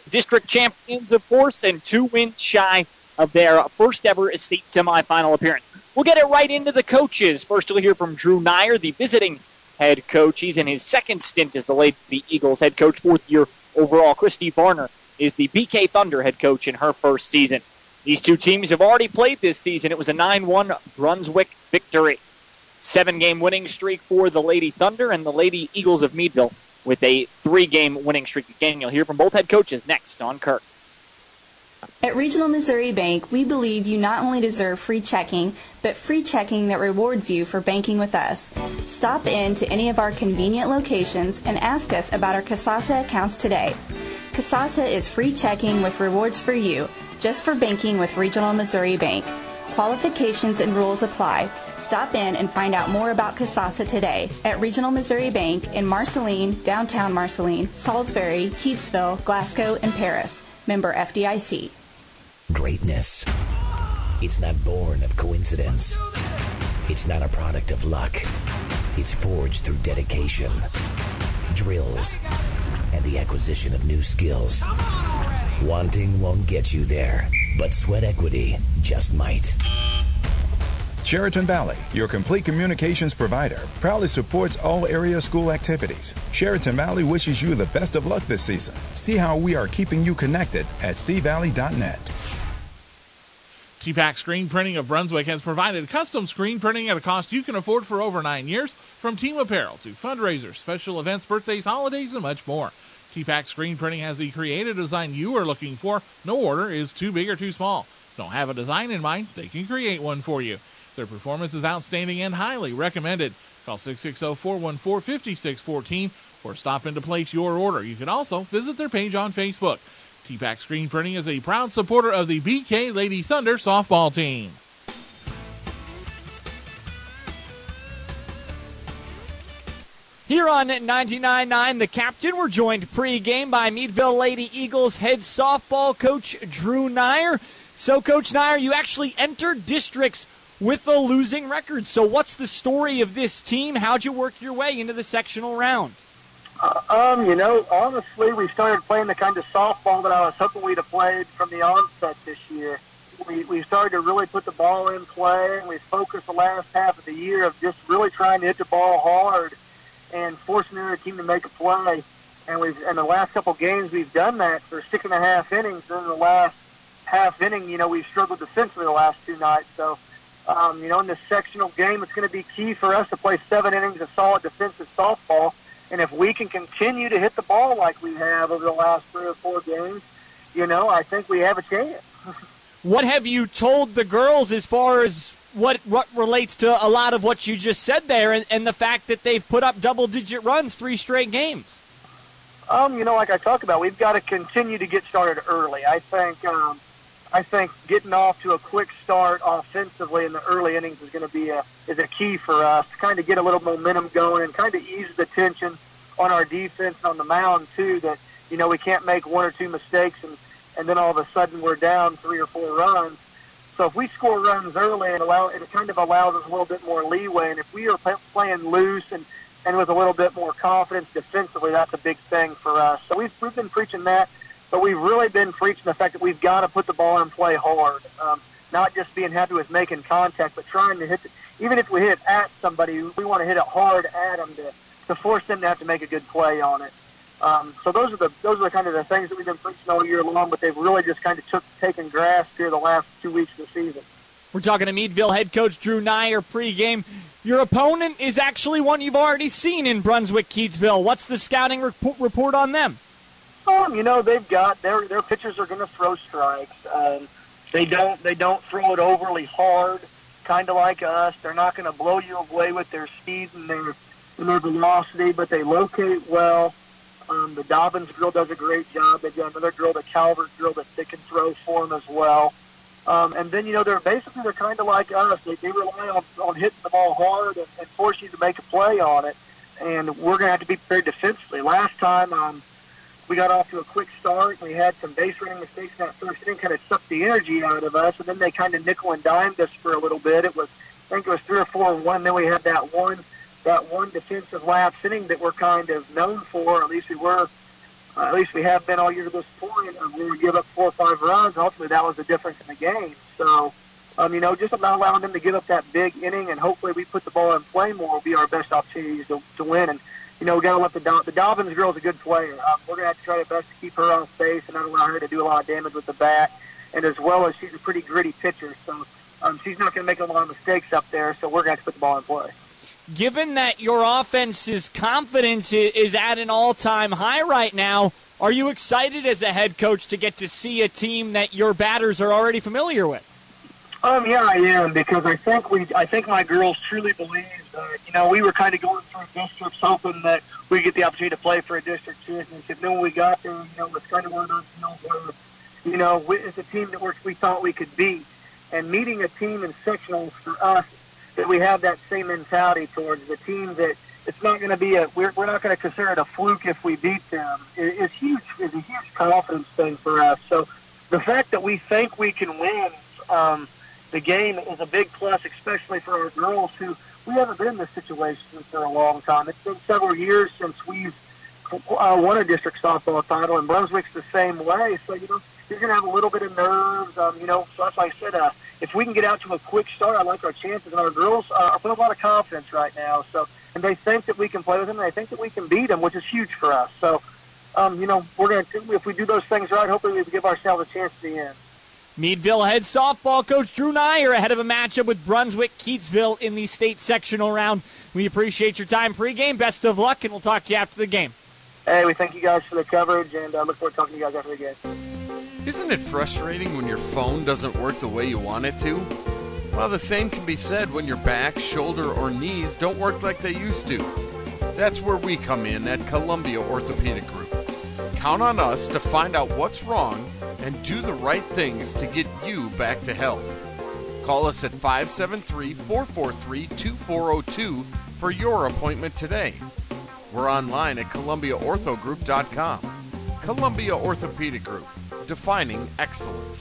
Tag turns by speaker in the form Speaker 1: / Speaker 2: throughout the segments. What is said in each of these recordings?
Speaker 1: district champions, of course, and 2 wins shy of their first ever state semifinal appearance. We'll get it right into the coaches. First, we'll hear from Drew Nyer, the visiting head coach. He's in his second stint as the Lady Eagles head coach, 4th year overall. Christy Varner is the BK Thunder head coach in her first season. These two teams have already played this season. It was a 9-1 Brunswick victory. 7-game winning streak for the Lady Thunder and the Lady Eagles of Meadville with a 3-game winning streak. Again, you'll hear from both head coaches next on Kirk.
Speaker 2: At Regional Missouri Bank, we believe you not only deserve free checking, but free checking that rewards you for banking with us. Stop in to any of our convenient locations and ask us about our Kasasa accounts today. Kasasa is free checking with rewards for you, just for banking with Regional Missouri Bank. Qualifications and rules apply. Stop in and find out more about Kasasa today at Regional Missouri Bank in Marceline, downtown Marceline, Salisbury, Keatsville, Glasgow, and Paris. Member FDIC.
Speaker 3: Greatness. It's not born of coincidence. It's not a product of luck. It's forged through dedication, drills, and the acquisition of new skills. Wanting won't get you there, but sweat equity just might.
Speaker 4: Sheraton Valley, your complete communications provider, proudly supports all area school activities. Sheraton Valley wishes you the best of luck this season. See how we are keeping you connected at cvalley.net.
Speaker 5: TPAC Screen Printing of Brunswick has provided custom screen printing at a cost you can afford for over 9 years, from team apparel to fundraisers, special events, birthdays, holidays, and much more. TPAC Screen Printing has the creative design you are looking for. No order is too big or too small. Don't have a design in mind? They can create one for you. Their performance is outstanding and highly recommended. Call 660-414-5614 or stop in to place your order. You can also visit their page on Facebook. TPAC Screen Printing is a proud supporter of the BK Lady Thunder softball team.
Speaker 1: Here on 99.9 The Captain, we're joined pre-game by Meadville Lady Eagles head softball coach Drew Nyer. So, Coach Nyer, you actually entered districts with a losing record. So what's the story of this team? How'd you work your way into the sectional round?
Speaker 6: Honestly, we started playing the kind of softball that I was hoping we'd have played from the onset this year. We started to really put the ball in play, and we focused the last half of the year of just really trying to hit the ball hard and forcing the other team to make a play. And in the last couple games, we've done that for 6.5 innings. Then in the last half inning, we've struggled defensively the last 2 nights. So, in this sectional game, it's going to be key for us to play 7 innings of solid defensive softball. And if we can continue to hit the ball like we have over the last 3 or 4 games, I think we have a chance.
Speaker 1: What have you told the girls as far as what relates to a lot of what you just said there and the fact that they've put up double-digit runs 3 straight games?
Speaker 6: Like I talked about, we've got to continue to get started early. I think getting off to a quick start offensively in the early innings is going to be a key for us to kind of get a little momentum going and kind of ease the tension on our defense and on the mound too. That we can't make 1 or 2 mistakes and then all of a sudden we're down 3 or 4 runs. So if we score runs early, it kind of allows us a little bit more leeway. And if we are playing loose and with a little bit more confidence defensively, that's a big thing for us. So we've been preaching that. But we've really been preaching the fact that we've got to put the ball in play hard, not just being happy with making contact, but trying to hit even if we hit at somebody, we want to hit it hard at them to force them to have to make a good play on it. So those are the kind of the things that we've been preaching all year long, but they've really just kind of taken grasp here the last 2 weeks of the season.
Speaker 1: We're talking to Meadville head coach Drew Nyer pregame. Your opponent is actually one you've already seen in Brunswick-Keatsville. What's the scouting report on them?
Speaker 6: They've got their pitchers are going to throw strikes. They don't throw it overly hard, kind of like us. They're not going to blow you away with their speed and their velocity, but they locate well. The Dobbins girl does a great job. They've got another girl, the Calvert girl, that they can throw for them as well. And then they're kind of like us. They rely on hitting the ball hard and force you to make a play on it. And we're going to have to be prepared defensively. Last time, we got off to a quick start. We had some base running mistakes in that first inning, kind of sucked the energy out of us, and then they kind of nickel and dimed us for a little bit. I think it was 3 or 4-1, and then we had that one defensive lapse inning that we're kind of known for, or at least we were at least we have been all year to this point, when we give up 4 or 5 runs. Ultimately, that was the difference in the game. So, just not allowing them to give up that big inning, and hopefully we put the ball in play more will be our best opportunity to win. And, we got to let the Dobbins girl is a good player. We're going to have to try our best to keep her on base and not allow her to do a lot of damage with the bat. And as well as she's a pretty gritty pitcher, so she's not going to make a lot of mistakes up there, so we're going to have to put the ball in play.
Speaker 1: Given that your offense's confidence is at an all-time high right now, are you excited as a head coach to get to see a team that your batters are already familiar with?
Speaker 6: Yeah, I am, because I think my girls truly believe that, we were kind of going through districts hoping that we get the opportunity to play for a district championship. Then when we got there, it's kind of one of those deals where, it's a team that we thought we could beat. And meeting a team in sectionals for us, that we have that same mentality towards the team, that it's not going to be we're not going to consider it a fluke if we beat them. It's huge. It's a huge confidence thing for us. So the fact that we think we can win the game is a big plus, especially for our girls who we haven't been in this situation for a long time. It's been several years since we've won a district softball title, and Brunswick's the same way. So, you're going to have a little bit of nerves. So that's why I said, if we can get out to a quick start, I like our chances. And our girls are full of a lot of confidence right now. So, and they think that we can play with them, and they think that we can beat them, which is huge for us. So, we're going to, if we do those things right, hopefully we can give ourselves a chance at the end.
Speaker 1: Meadville head softball coach Drew Nyer ahead of a matchup with Brunswick-Keatsville in the state sectional round. We appreciate your time pregame. Best of luck, and we'll talk to you after the game.
Speaker 6: Hey, we thank you guys for the coverage, and I look forward to talking to you guys after the game.
Speaker 7: Isn't it frustrating when your phone doesn't work the way you want it to? Well, the same can be said when your back, shoulder, or knees don't work like they used to. That's where we come in at Columbia Orthopedic Group. Count on us to find out what's wrong and do the right things to get you back to health. Call us at 573-443-2402 for your appointment today. We're online at ColumbiaOrthogroup.com. Columbia Orthopedic Group, defining excellence.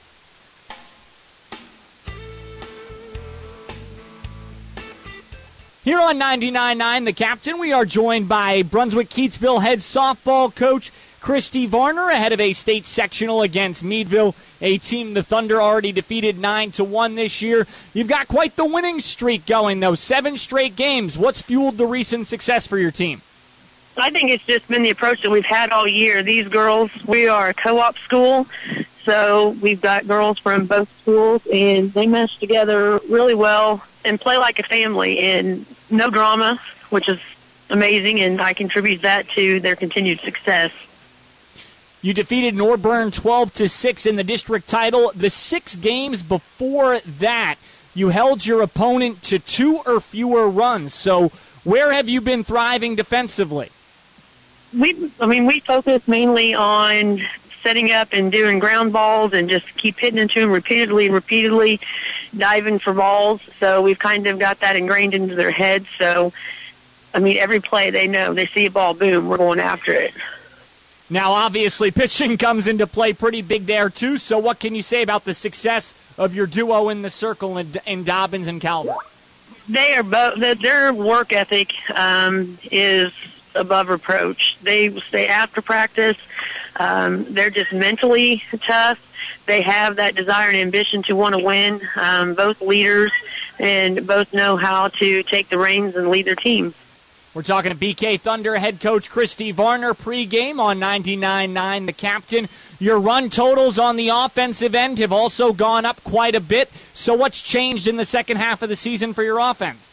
Speaker 1: Here on 99.9 The Captain, we are joined by Brunswick-Keatsville head softball coach Christy Varner ahead of a state sectional against Meadville, a team the Thunder already defeated 9-1 this year. You've got quite the winning streak going, though. 7 straight games. What's fueled the recent success for your team?
Speaker 8: I think it's just been the approach that we've had all year. These girls, we are a co-op school, so we've got girls from both schools, and they mesh together really well and play like a family, and no drama, which is amazing, and I contribute that to their continued success.
Speaker 1: You defeated Norburn 12-6 in the district title. The 6 games before that, you held your opponent to 2 or fewer runs. So where have you been thriving defensively?
Speaker 8: We focus mainly on setting up and doing ground balls and just keep hitting into them repeatedly, diving for balls. So we've kind of got that ingrained into their heads. So, every play they know, they see a ball, boom, we're going after it.
Speaker 1: Now, obviously, pitching comes into play pretty big there, too. So what can you say about the success of your duo in the circle in Dobbins and Calvert?
Speaker 8: They are both, their work ethic is above reproach. They stay after practice. They're just mentally tough. They have that desire and ambition to want to win. Both leaders, and both know how to take the reins and lead their team.
Speaker 1: We're talking to BK Thunder head coach Christy Varner pregame on 99.9 The Captain. Your run totals on the offensive end have also gone up quite a bit. So what's changed in the second half of the season for your offense?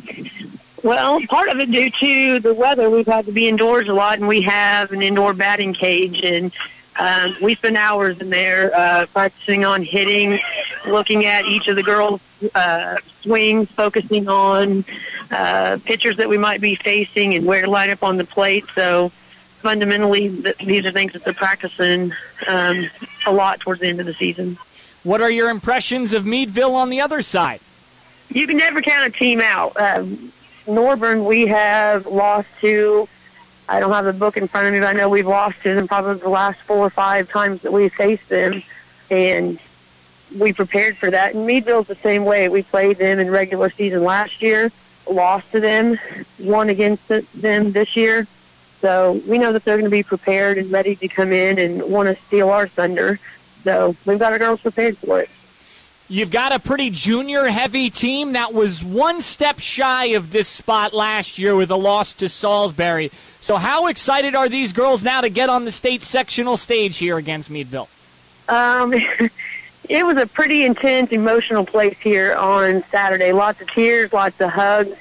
Speaker 8: Well, part of it due to the weather. We've had to be indoors a lot, and we have an indoor batting cage, and we spend hours in there practicing on hitting, looking at each of the girls' swings, focusing on pitchers that we might be facing and where to line up on the plate. So fundamentally, these are things that they're practicing a lot towards the end of the season.
Speaker 1: What are your impressions of Meadville on the other side?
Speaker 8: You can never count a team out. Norburn, we have lost to, I don't have the book in front of me, but I know we've lost to them probably the last 4 or 5 times that we've faced them, and we prepared for that. And Meadville's the same way. We played them in regular season last year, lost to them, won against them this year. So we know that they're going to be prepared and ready to come in and want to steal our thunder. So we've got our girls prepared for it.
Speaker 1: You've got a pretty junior-heavy team that was one step shy of this spot last year with a loss to Salisbury. So how excited are these girls now to get on the state sectional stage here against Meadville?
Speaker 8: It was a pretty intense, emotional place here on Saturday. Lots of tears, lots of hugs.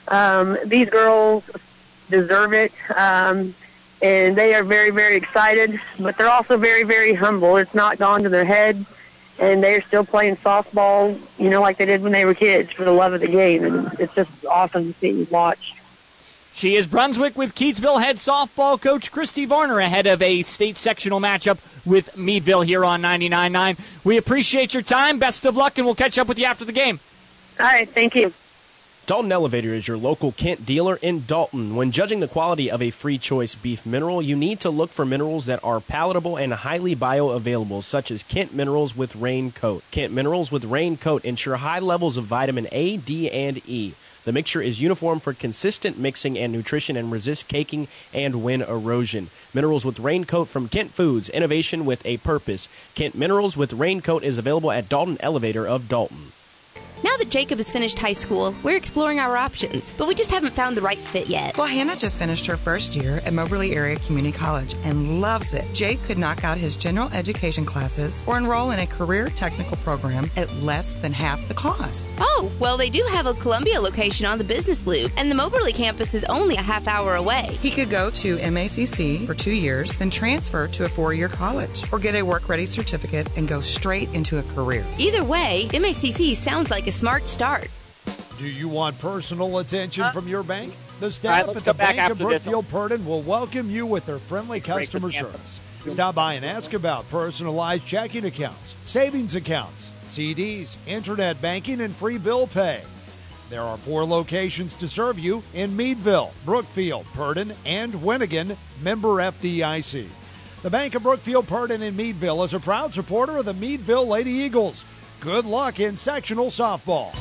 Speaker 8: These girls deserve it, and they are very, very excited, but they're also very, very humble. It's not gone to their head, and they're still playing softball, like they did when they were kids for the love of the game, and it's just awesome to see and watch.
Speaker 1: She is Brunswick with Keatsville head softball coach Christy Varner ahead of a state sectional matchup with Meadville here on 99.9. We appreciate your time. Best of luck, and we'll catch up with you after the game.
Speaker 8: All right, thank you.
Speaker 9: Dalton Elevator is your local Kent dealer in Dalton. When judging the quality of a free choice beef mineral, you need to look for minerals that are palatable and highly bioavailable, such as Kent Minerals with Rain Coat. Kent Minerals with Rain Coat ensure high levels of vitamin A, D, and E. The mixture is uniform for consistent mixing and nutrition and resists caking and wind erosion. Minerals with Raincoat from Kent Foods, innovation with a purpose. Kent Minerals with Raincoat is available at Dalton Elevator of Dalton.
Speaker 10: Now that Jacob has finished high school, we're exploring our options, but we just haven't found the right fit yet.
Speaker 11: Well, Hannah just finished her first year at Moberly Area Community College and loves it. Jake could knock out his general education classes or enroll in a career technical program at less than half the cost.
Speaker 10: Oh, well, they do have a Columbia location on the business loop, and the Moberly campus is only a half hour away.
Speaker 11: He could go to MACC for 2 years, then transfer to a 4-year college, or get a work-ready certificate and go straight into a career.
Speaker 10: Either way, MACC sounds like a smart start.
Speaker 12: Do you want personal attention from your bank? The staff
Speaker 1: right,
Speaker 12: at the Bank of Brookfield Purdon will welcome you with their friendly customer service. Stop by and ask about personalized checking accounts, savings accounts, CDs, internet banking, and free bill pay. There are 4 locations to serve you in Meadville, Brookfield, Purdon, and Winnigan, member FDIC. The Bank of Brookfield Purdon in Meadville is a proud supporter of the Meadville Lady Eagles. Good luck in sectional softball.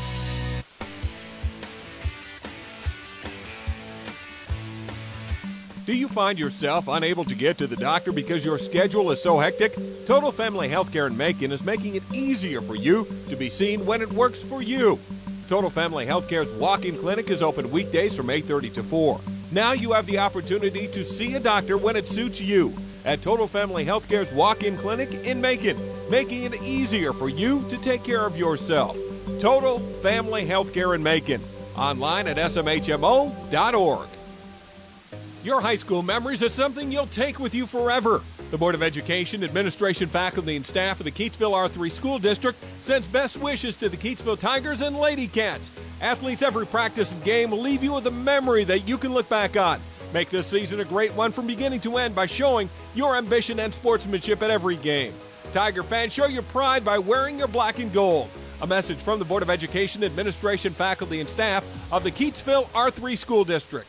Speaker 13: Do you find yourself unable to get to the doctor because your schedule is so hectic? Total Family Healthcare in Macon is making it easier for you to be seen when it works for you. Total Family Healthcare's walk-in clinic is open weekdays from 8:30 to 4. Now you have the opportunity to see a doctor when it suits you at Total Family Healthcare's walk-in clinic in Macon, making it easier for you to take care of yourself. Total Family Healthcare in Macon. Online at smhmo.org. Your high school memories are something you'll take with you forever. The Board of Education, administration, faculty, and staff of the Keatsville R3 School District sends best wishes to the Keatsville Tigers and Lady Cats. Athletes every practice and game will leave you with a memory that you can look back on. Make this season a great one from beginning to end by showing your ambition and sportsmanship at every game. Tiger fans, show your pride by wearing your black and gold. A message from the Board of Education, administration, faculty, and staff of the Keatsville R3 School District.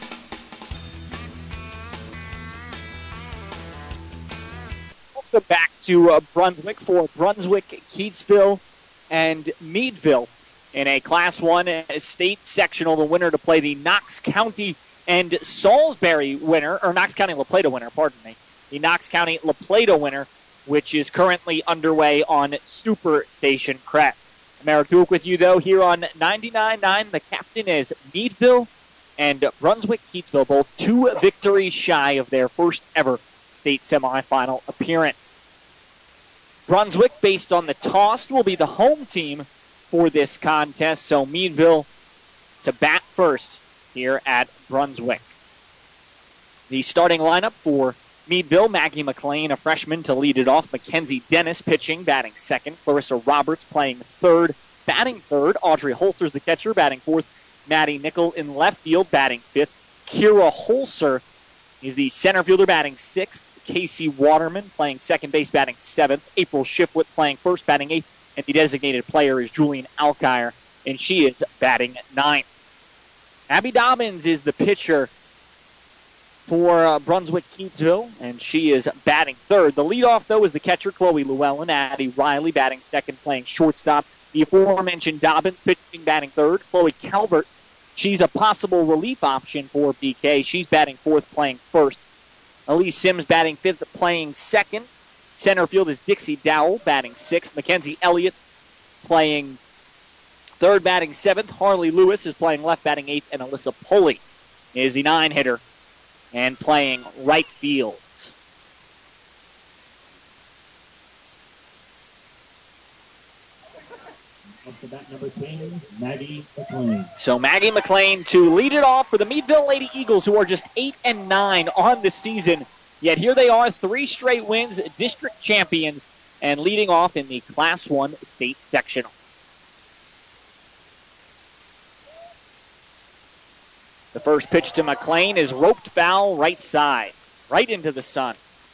Speaker 1: Welcome back to Brunswick for Brunswick, Keatsville, and Meadville in a Class 1 state sectional. The winner to play the Knox County and Salisbury winner, or Knox County La Plata winner, pardon me. The Knox County La Plata winner, which is currently underway on Superstation Crest. I'm Eric Duke with you, though, here on 99.9. The captain is Meadville and Brunswick Keatsville, both 2 victories shy of their first ever state semifinal appearance. Brunswick, based on the toss, will be the home team for this contest, so Meadville to bat first here at Brunswick. The starting lineup for Meadville, Maggie McLean, a freshman, to lead it off. Mackenzie Dennis pitching, batting second. Clarissa Roberts playing third. Batting third, Audrey Holter's the catcher, batting fourth. Maddie Nickel in left field, batting fifth. Kira Holzer is the center fielder, batting sixth. Casey Waterman playing second base, batting seventh. April Shiflett playing first, batting eighth. And the designated player is Julian Alkire, and she is batting ninth. Abby Dobbins is the pitcher for Brunswick Keatsville, and she is batting third. The leadoff, though, is the catcher, Chloe Llewellyn. Addie Riley batting second, playing shortstop. The aforementioned Dobbins pitching, batting third. Chloe Calvert She's a possible relief option for BK. She's batting fourth, playing first. Elise Sims batting fifth, playing second. Center field is Dixie Dowell batting sixth. Mackenzie Elliott playing third, batting seventh. Harley Lewis is playing left, batting eighth. And Alyssa Pulley is the 9-hitter and playing right field.
Speaker 14: Up to bat number 10, Maggie McLean.
Speaker 1: So Maggie McLean to lead it off for the Meadville Lady Eagles, who are just 8-9 on the season. Yet here they are, 3 straight wins, district champions, and leading off in the Class 1 state sectional. The first pitch to McLean is roped foul right side, right into the sun.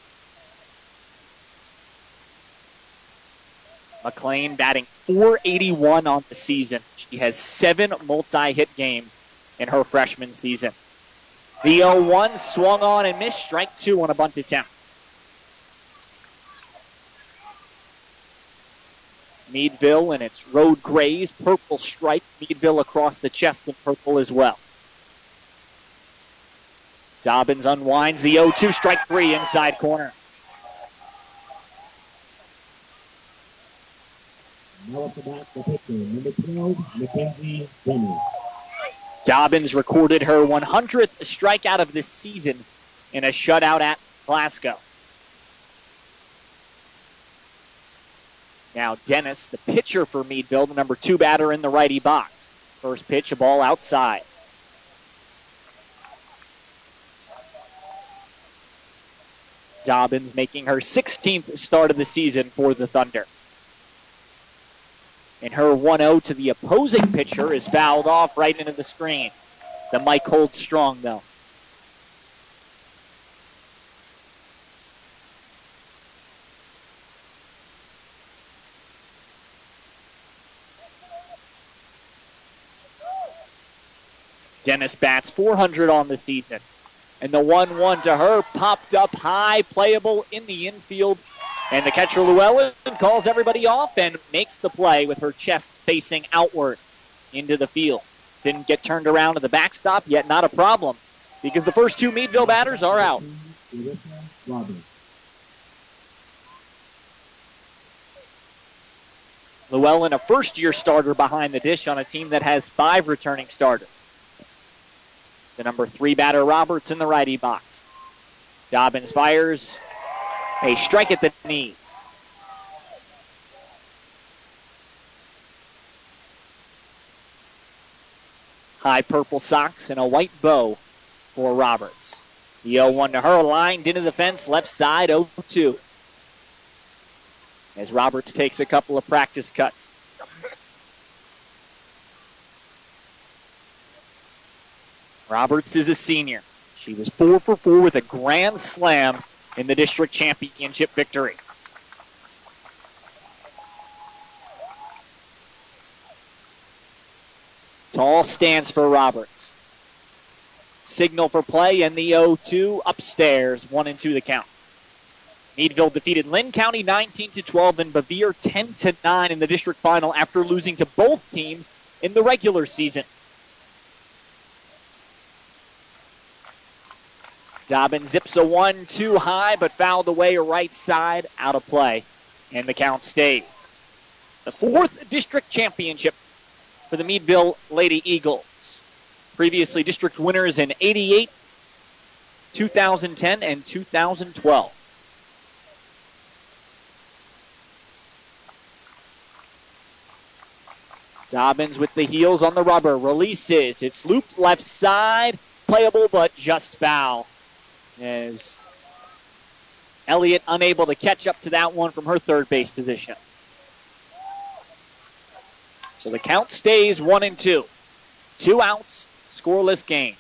Speaker 1: McLean batting .481 on the season. She has 7 multi-hit games in her freshman season. The 0-1 swung on and missed. Strike 2 on a bunt attempt. Meadville in its road grays, purple stripe. Meadville across the chest in purple as well. Dobbins unwinds the 0-2, strike 3 inside corner.
Speaker 14: Now up to bat, the pitcher, number 12, Mackenzie Denny.
Speaker 1: Dobbins recorded her 100th strikeout of this season in a shutout at Glasgow. Now Dennis, the pitcher for Meadville, the number 2 batter in the righty box. First pitch, a ball outside. Dobbins making her 16th start of the season for the Thunder. And her 1-0 to the opposing pitcher is fouled off right into the screen. The mic holds strong, though. Dennis bats .400 on the season. And the 1-1 to her popped up high, playable in the infield. And the catcher, Llewellyn, calls everybody off and makes the play with her chest facing outward into the field. Didn't get turned around to the backstop, yet not a problem, because the first 2 Meadville batters are out. Llewellyn, a first-year starter behind the dish on a team that has 5 returning starters. The number 3 batter, Roberts, in the righty box. Dobbins fires. A strike at the knees. High purple socks and a white bow for Roberts. The 0-1 to her, lined into the fence, left side, 0-2. As Roberts takes a couple of practice cuts. Roberts is a senior. She was 4 for 4 with a grand slam in the district championship victory. Tall stance for Roberts. Signal for play, and the 0-2 upstairs, 1-2 the count. Meadville defeated Lynn County 19-12 and Bevier 10-9 in the district final after losing to both teams in the regular season. Dobbins zips a 1-2 high, but fouled away right side, out of play, and the count stays. The 4th district championship for the Meadville Lady Eagles. Previously district winners in 88, 2010, and 2012. Dobbins with the heels on the rubber, releases. It's looped left side, playable, but just foul. As Elliott unable to catch up to that one from her third base position. So the count stays 1-2. 2 outs, scoreless game.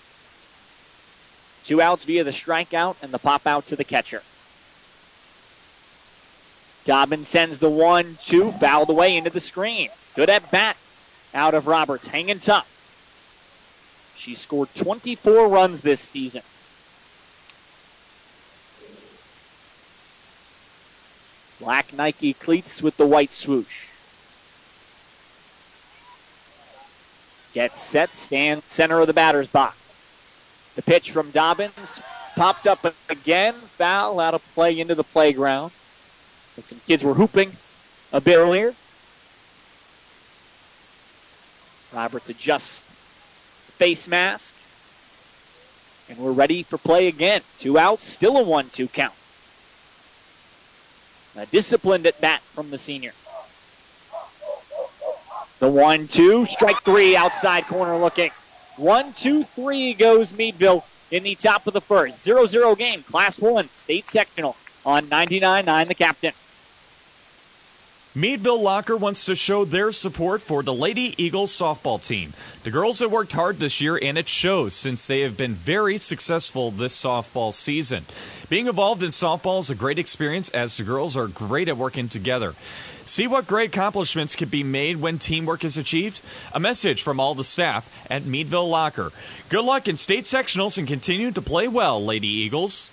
Speaker 1: 2 outs via the strikeout and the pop out to the catcher. Dobbins sends the 1-2, fouled away into the screen. Good at bat out of Roberts, hanging tough. She scored 24 runs this season. Black Nike cleats with the white swoosh. Gets set, stands center of the batter's box. The pitch from Dobbins popped up again. Foul out of play into the playground. And some kids were hooping a bit earlier. Roberts adjusts the face mask. And we're ready for play again. 2 outs, still a 1-2 count. A disciplined at bat from the senior. The 1-2, strike 3, outside corner looking. 1-2-3 goes Meadville in the top of the first. 0-0 game, Class 1, state sectional on 99.9 The Captain.
Speaker 15: Meadville Locker wants to show their support for the Lady Eagles softball team. The girls have worked hard this year, and it shows since they have been very successful this softball season. Being involved in softball is a great experience as the girls are great at working together. See what great accomplishments can be made when teamwork is achieved? A message from all the staff at Meadville Locker. Good luck in state sectionals and continue to play well, Lady Eagles.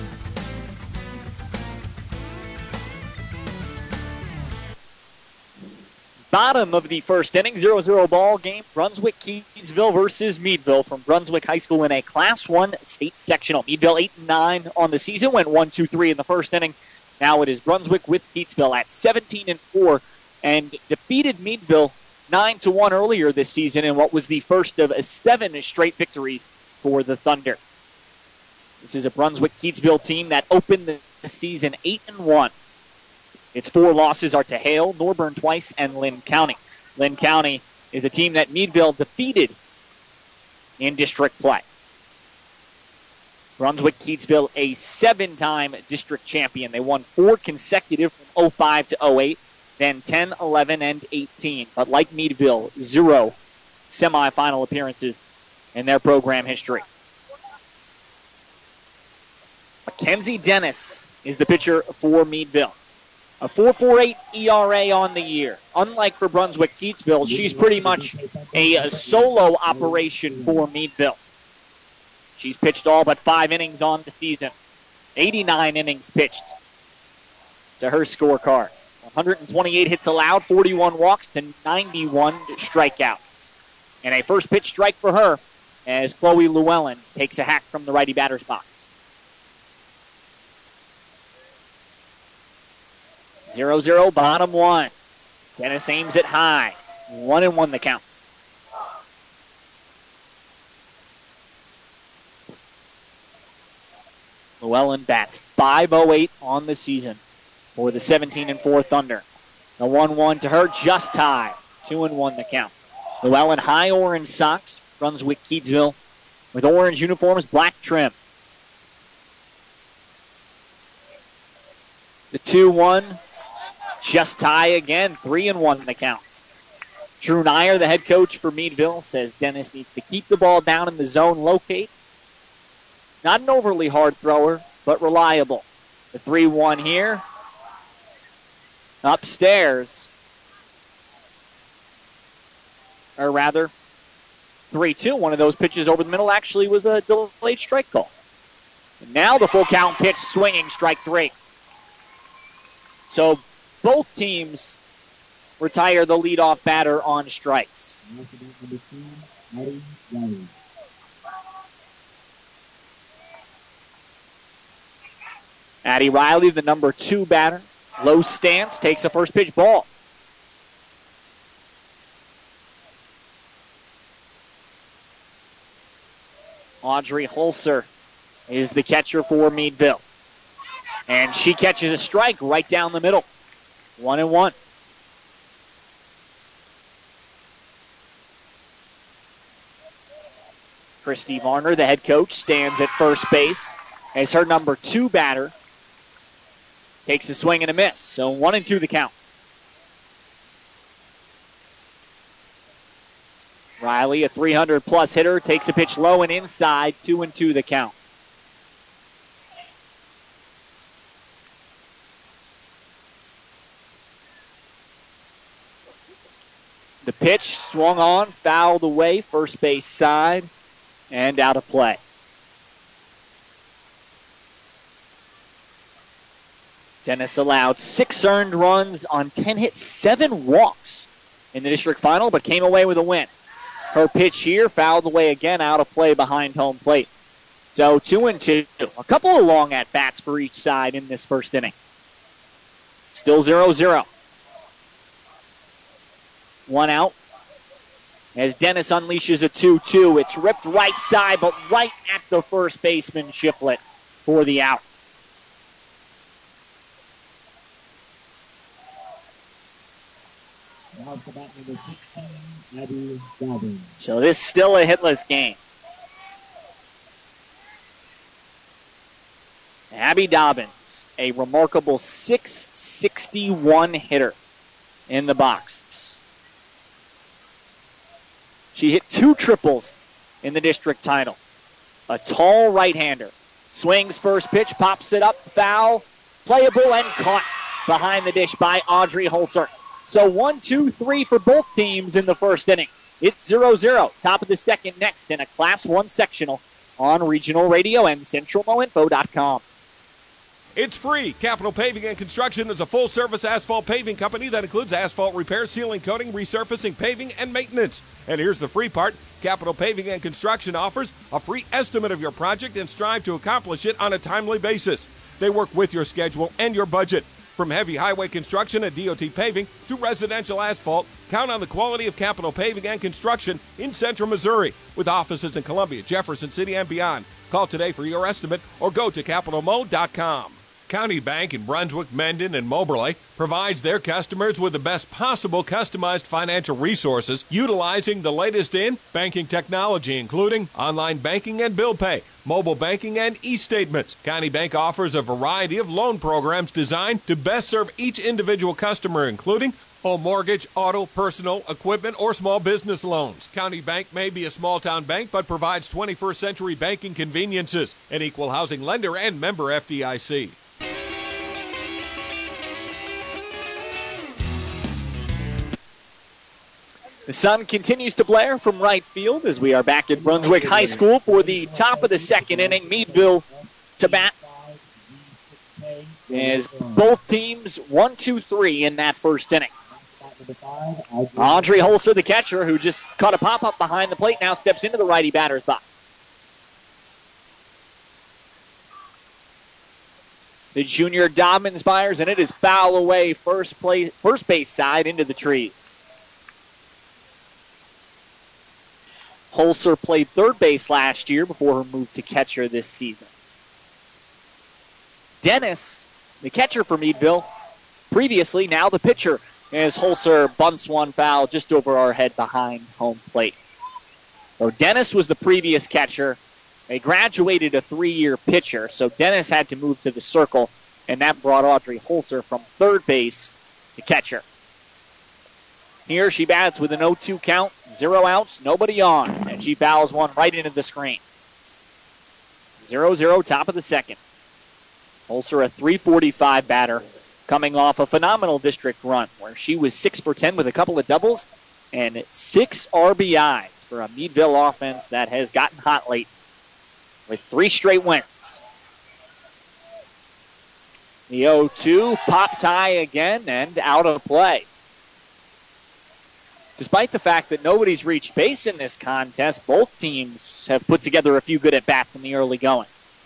Speaker 1: Bottom of the first inning, 0-0 ball game. Brunswick-Keysville versus Meadville from Brunswick High School in a Class 1 state sectional. Meadville 8-9 on the season, went 1-2-3 in the first inning. Now it is Brunswick with Keysville at 17-4 and defeated Meadville 9-1 earlier this season in what was the first of 7 straight victories for the Thunder. This is a Brunswick-Keysville team that opened the season 8-1. Its 4 losses are to Hale, Norburn twice, and Lynn County. Lynn County is a team that Meadville defeated in district play. Brunswick-Keysville, a 7-time district champion. They won 4 consecutive from 05 to 08, then 10, 11, and 18. But like Meadville, 0 semifinal appearances in their program history. Mackenzie Dennis is the pitcher for Meadville. A 4.48 ERA on the year. Unlike for Brunswick-Keysville, she's pretty much a solo operation for Meadville. She's pitched all but 5 innings on the season. 89 innings pitched to her scorecard. 128 hits allowed, 41 walks to 91 strikeouts. And a first pitch strike for her as Chloe Llewellyn takes a hack from the righty batter's box. 0-0, bottom 1. Dennis aims it high. 1-1 the count. Llewellyn bats .508 on the season for the 17-4 Thunder. The 1-1 to her, just high. 2-1 the count. Llewellyn high orange socks. Brunswick-Keysville with orange uniforms, black trim. The 2-1. Just high again, 3-1 the count. Drew Nyer, the head coach for Meadville, says Dennis needs to keep the ball down in the zone, locate. Not an overly hard thrower, but reliable. The 3-1 here. Upstairs. Or rather, 3-2. One of those pitches over the middle actually was a delayed strike call. And now the full count pitch, swinging, strike 3. So both teams retire the leadoff batter on strikes. Addie Riley, the number 2 batter. Low stance, takes a first pitch ball. Audrey Holzer is the catcher for Meadville. And she catches a strike right down the middle. 1-1. Christy Varner, the head coach, stands at first base as her number 2 batter takes a swing and a miss. So 1-2 the count. Riley, a 300-plus hitter, takes a pitch low and inside. 2-2 the count. The pitch swung on, fouled away, first base side, and out of play. Dennis allowed 6 earned runs on 10 hits, 7 walks in the district final, but came away with a win. Her pitch here fouled away again, out of play behind home plate. So 2-2. A couple of long at-bats for each side in this first inning. Still 0-0. One out. As Dennis unleashes a 2-2. It's ripped right side, but right at the first baseman, Shiflett, for the out. So this is still a hitless game. Abby Dobbins, a remarkable .661 hitter in the box. She hit 2 triples in the district title. A tall right-hander. Swings first pitch, pops it up, foul, playable, and caught behind the dish by Audrey Holzer. So 1-2-3 for both teams in the first inning. It's 0-0. Top of the second next in a Class 1 sectional on Regional Radio and CentralMoInfo.com.
Speaker 13: It's free. Capital Paving and Construction is a full-service asphalt paving company that includes asphalt repair, sealing, coating, resurfacing, paving, and maintenance. And here's the free part. Capital Paving and Construction offers a free estimate of your project and strive to accomplish it on a timely basis. They work with your schedule and your budget. From heavy highway construction and DOT paving to residential asphalt, count on the quality of Capital Paving and Construction in Central Missouri with offices in Columbia, Jefferson City, and beyond. Call today for your estimate or go to CapitalMo.com. County Bank in Brunswick, Mendon, and Moberly provides their customers with the best possible customized financial resources utilizing the latest in banking technology, including online banking and bill pay, mobile banking, and e-statements. County Bank offers a variety of loan programs designed to best serve each individual customer, including home mortgage, auto, personal, equipment, or small business loans. County Bank may be a small-town bank, but provides 21st century banking conveniences, an equal housing lender, and member FDIC.
Speaker 1: The sun continues to blare from right field as we are back at Brunswick High School for the top of the second inning. Meadville to bat as both teams 1-2-3 in that first inning. Audrey Holzer, the catcher, who just caught a pop-up behind the plate, now steps into the righty batter's box. The junior Dobbins fires, and it is foul away first base side into the trees. Holzer played third base last year before her move to catcher this season. Dennis, the catcher for Meadville, previously now the pitcher, as Holzer bunts one foul just over our head behind home plate. So Dennis was the previous catcher. They graduated a 3-year pitcher, so Dennis had to move to the circle, and that brought Audrey Holzer from third base to catcher. Here she bats with an 0-2 count, 0 outs, nobody on, and she fouls one right into the screen. 0-0, top of the second. Holzer, a .345 batter, coming off a phenomenal district run where she was 6 for 10 with a couple of doubles and 6 RBIs for a Meadville offense that has gotten hot late with 3 straight wins. The 0-2, popped high again and out of play. Despite the fact that nobody's reached base in this contest, both teams have put together a few good at-bats in the early going.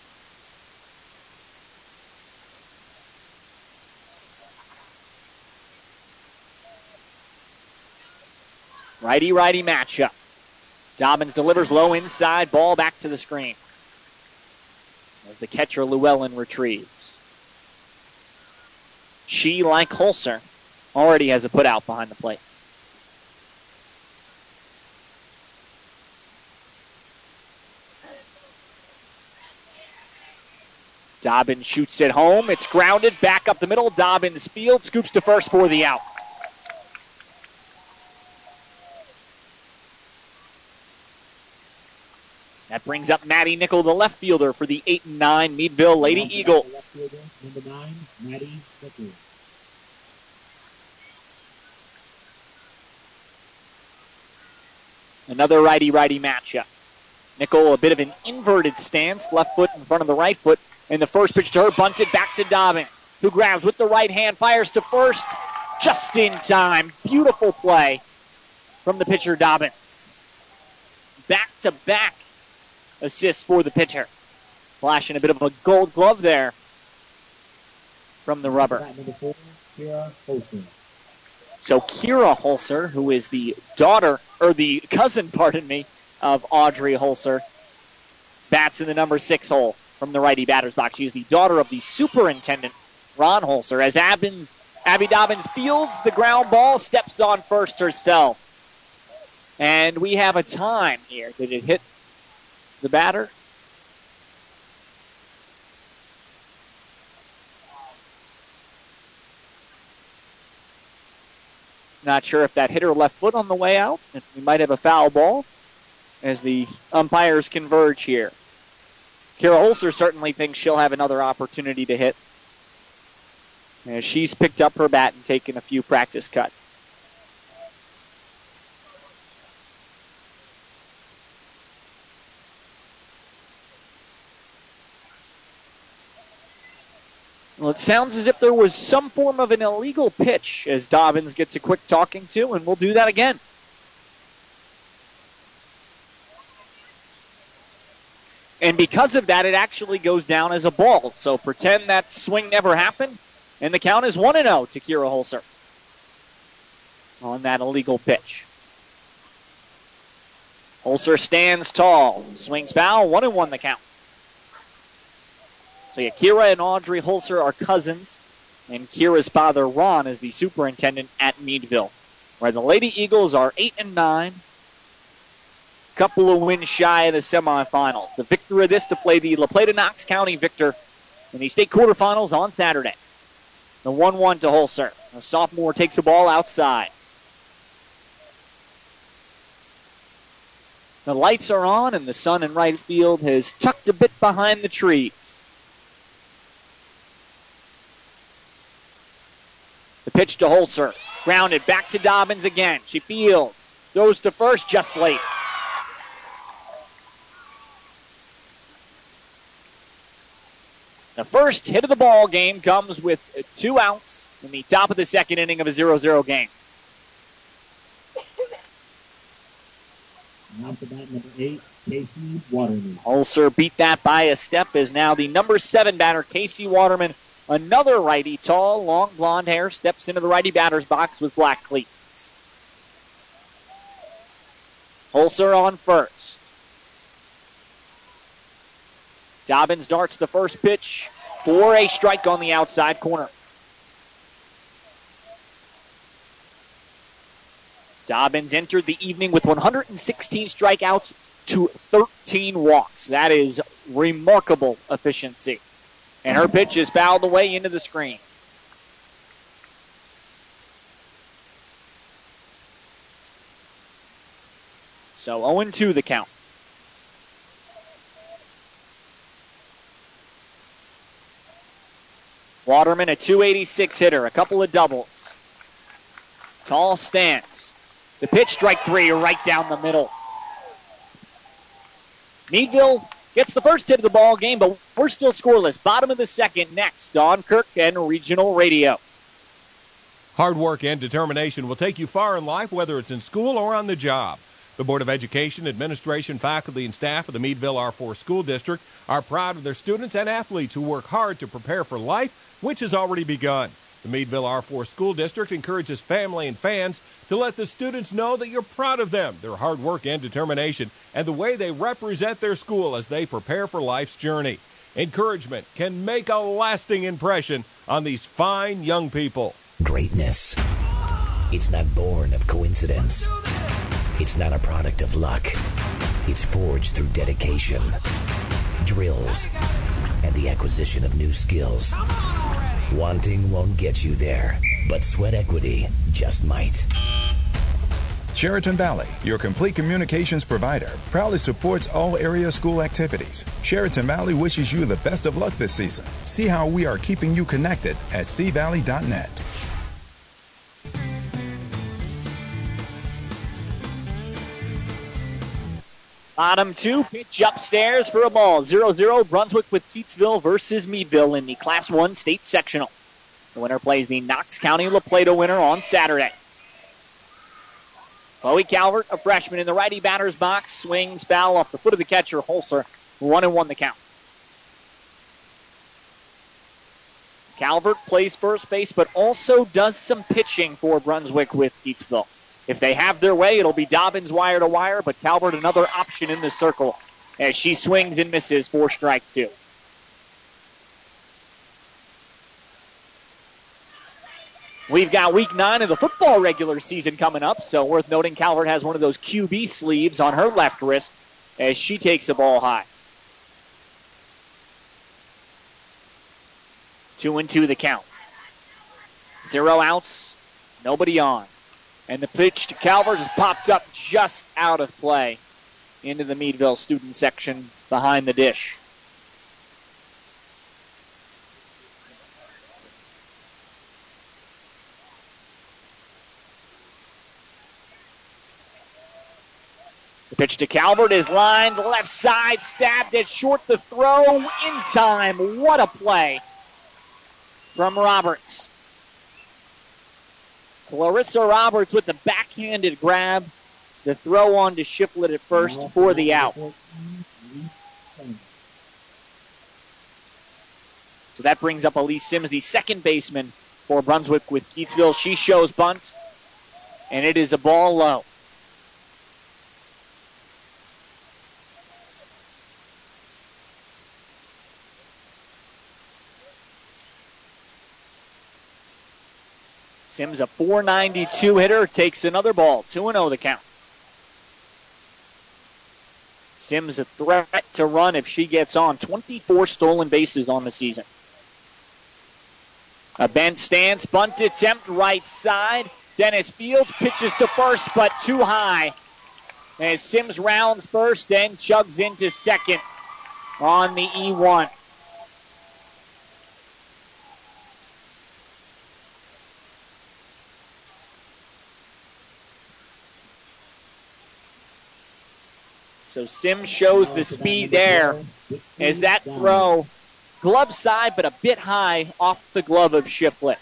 Speaker 1: Righty-righty matchup. Dobbins delivers low inside, ball back to the screen as the catcher Llewellyn retrieves. She, like Holzer, already has a put-out behind the plate. Dobbins shoots it home. It's grounded back up the middle. Dobbins field scoops to first for the out. That brings up Maddie Nickel, the left fielder for the 8-9 Meadville Lady Eagles.
Speaker 14: Number 9, Maddie Nickel.
Speaker 1: Another righty-righty matchup. Nickel, a bit of an inverted stance, left foot in front of the right foot. And the first pitch to her, bunted back to Dobbins, who grabs with the right hand, fires to first, just in time. Beautiful play from the pitcher Dobbins. back-to-back assists for the pitcher. Flashing a bit of a gold glove there from the rubber.
Speaker 14: Number 4, Kira Holzer.
Speaker 1: So Kira Holzer, who is the cousin, of Audrey Holzer, bats in the number 6 hole from the righty batter's box. She is the daughter of the superintendent, Ron Holzer. As Abby Dobbins fields the ground ball, steps on first herself. And we have a time here. Did it hit the batter? Not sure if that hit her left foot on the way out. We might have a foul ball as the umpires converge here. Kira Holzer certainly thinks she'll have another opportunity to hit, as she's picked up her bat and taken a few practice cuts. Well, it sounds as if there was some form of an illegal pitch as Dobbins gets a quick talking to, and we'll do that again. And because of that, it actually goes down as a ball. So pretend that swing never happened, and the count is 1-0 to Kira Holzer on that illegal pitch. Holzer stands tall, swings foul, 1-1 the count. So yeah, Kira and Audrey Holzer are cousins, and Kira's father, Ron, is the superintendent at Meadville, where the Lady Eagles are 8-9, couple of wins shy of the semifinals. The victor of this to play the La Plata Knox County victor in the state quarterfinals on Saturday. The 1-1 to Holzer. The sophomore takes the ball outside. The lights are on, and the sun in right field has tucked a bit behind the trees. The pitch to Holzer. Grounded back to Dobbins again. She fields. Goes to first, just late. The first hit of the ball game comes with 2 outs in the top of the second inning of a 0-0 game.
Speaker 14: Now for that, number 8, Casey Waterman.
Speaker 1: Holzer beat that by a step, is now the number 7 batter, Casey Waterman. Another righty, tall, long blonde hair, steps into the righty batter's box with black cleats. Holzer on first. Dobbins darts the first pitch for a strike on the outside corner. Dobbins entered the evening with 116 strikeouts to 13 walks. That is remarkable efficiency. And her pitch is fouled away into the screen. So 0-2 the count. Waterman, a .286 hitter, a couple of doubles. Tall stance. The pitch, strike 3, right down the middle. Meadville gets the first hit of the ball game, but we're still scoreless. Bottom of the second next on Kirk and Regional Radio.
Speaker 13: Hard work and determination will take you far in life, whether it's in school or on the job. The Board of Education, administration, faculty, and staff of the Meadville R4 School District are proud of their students and athletes who work hard to prepare for life, which has already begun. The Meadville R4 School District encourages family and fans to let the students know that you're proud of them, their hard work and determination, and the way they represent their school as they prepare for life's journey. Encouragement can make a lasting impression on these fine young people.
Speaker 3: Greatness. It's not born of coincidence. It's not a product of luck. It's forged through dedication, drills, and the acquisition of new skills. Wanting won't get you there, but Sweat Equity just might.
Speaker 4: Sheraton Valley, your complete communications provider, proudly supports all area school activities. Sheraton Valley wishes you the best of luck this season. See how we are keeping you connected at cvalley.net.
Speaker 1: Bottom 2, pitch upstairs for a ball. 0-0, Brunswick with Keatsville versus Meadville in the Class 1 state sectional. The winner plays the Knox County La Plata winner on Saturday. Chloe Calvert, a freshman in the righty batter's box, swings foul off the foot of the catcher, Holzer. 1-1 the count. Calvert plays first base, but also does some pitching for Brunswick with Keatsville. If they have their way, it'll be Dobbins wire to wire, but Calvert another option in the circle as she swings and misses for strike 2. We've got week 9 of the football regular season coming up, so worth noting Calvert has one of those QB sleeves on her left wrist as she takes the ball high. 2-2 the count. 0 outs, nobody on. And the pitch to Calvert is popped up just out of play into the Meadville student section behind the dish. The pitch to Calvert is lined left side, stabbed it short, the throw in time. What a play from Roberts. Clarissa Roberts with the backhanded grab. The throw on to Shiflett at first for the out. So that brings up Elise Sims, the second baseman for Brunswick with Keatsville. She shows bunt, and it is a ball low. Sims, a .492 hitter, takes another ball. 2-0 the count. Sims a threat to run if she gets on. 24 stolen bases on the season. A bent stance, bunt attempt, right side. Dennis Fields pitches to first, but too high. As Sims rounds first, then chugs into second on the E1. So Sims shows the speed there as that throw, glove side, but a bit high off the glove of Shiflett.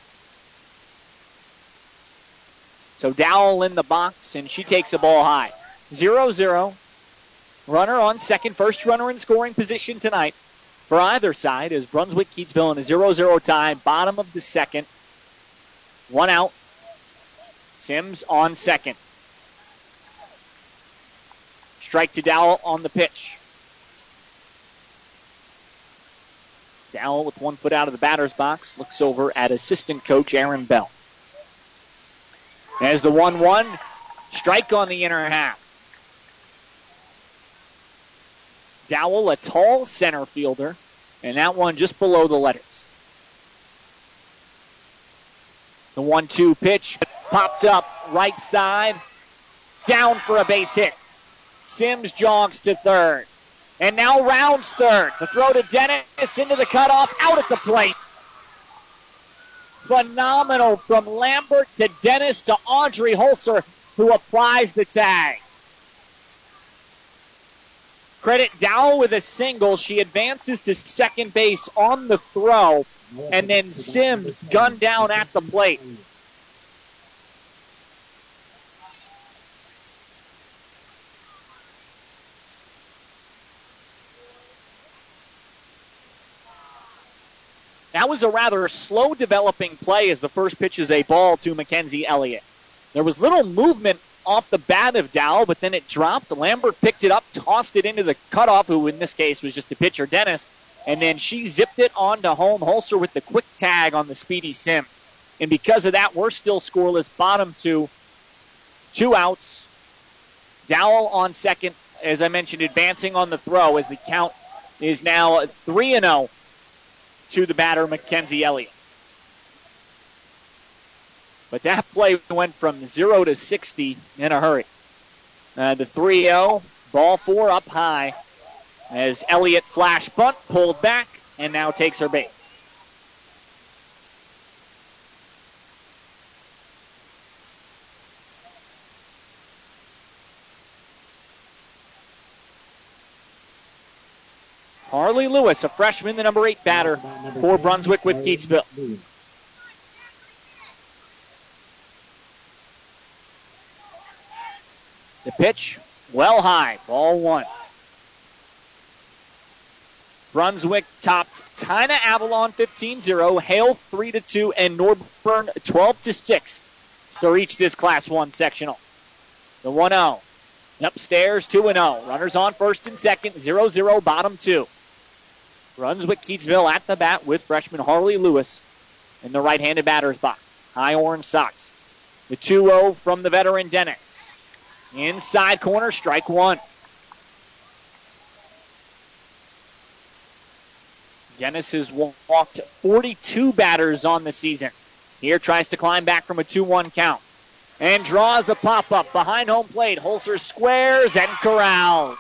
Speaker 1: So Dowell in the box, and she takes a ball high. 0-0. Runner on second, first runner in scoring position tonight for either side as Brunswick Keatsville in a 0-0 tie, bottom of the second. 1 out. Sims on second. Strike to Dowell on the pitch. Dowell with 1 foot out of the batter's box looks over at assistant coach Aaron Bell. As the 1-1, strike on the inner half. Dowell, a tall center fielder, and that one just below the letters. The 1-2 pitch popped up right side, down for a base hit. Sims jogs to third. And now rounds third. The throw to Dennis into the cutoff, out at the plate. Phenomenal from Lambert to Dennis to Audrey Holzer, who applies the tag. Credit Dowell with a single. She advances to second base on the throw. And then Sims gunned down at the plate. That was a rather slow developing play as the first pitch is a ball to Mackenzie Elliott. There was little movement off the bat of Dowell, but then it dropped. Lambert picked it up, tossed it into the cutoff, who in this case was just the pitcher, Dennis, and then she zipped it onto home. Holzer with the quick tag on the speedy Sims. And because of that, we're still scoreless. Bottom 2, 2 outs. Dowell on second, as I mentioned, advancing on the throw as the count is now 3-0. To the batter, Mackenzie Elliott. But that play went from 0 to 60 in a hurry. The 3-0, ball 4 up high as Elliott flash bunt, pulled back, and now takes her base. Harley Lewis, a freshman, the number 8 batter for Brunswick with Keatsville. The pitch, well high, ball one. Brunswick topped Tina Avalon 15-0, Hale 3-2, and Norburn 12-6 to reach this Class 1 sectional. The 1-0. Upstairs, 2-0. Runners on first and second, 0-0, bottom two. Brunswick-Keatsville at the bat with freshman Harley Lewis in the right-handed batter's box. High orange socks. The 2-0 from the veteran Dennis. Inside corner, strike one. Dennis has walked 42 batters on the season. Here tries to climb back from a 2-1 count. And draws a pop-up behind home plate. Holzer squares and corrals.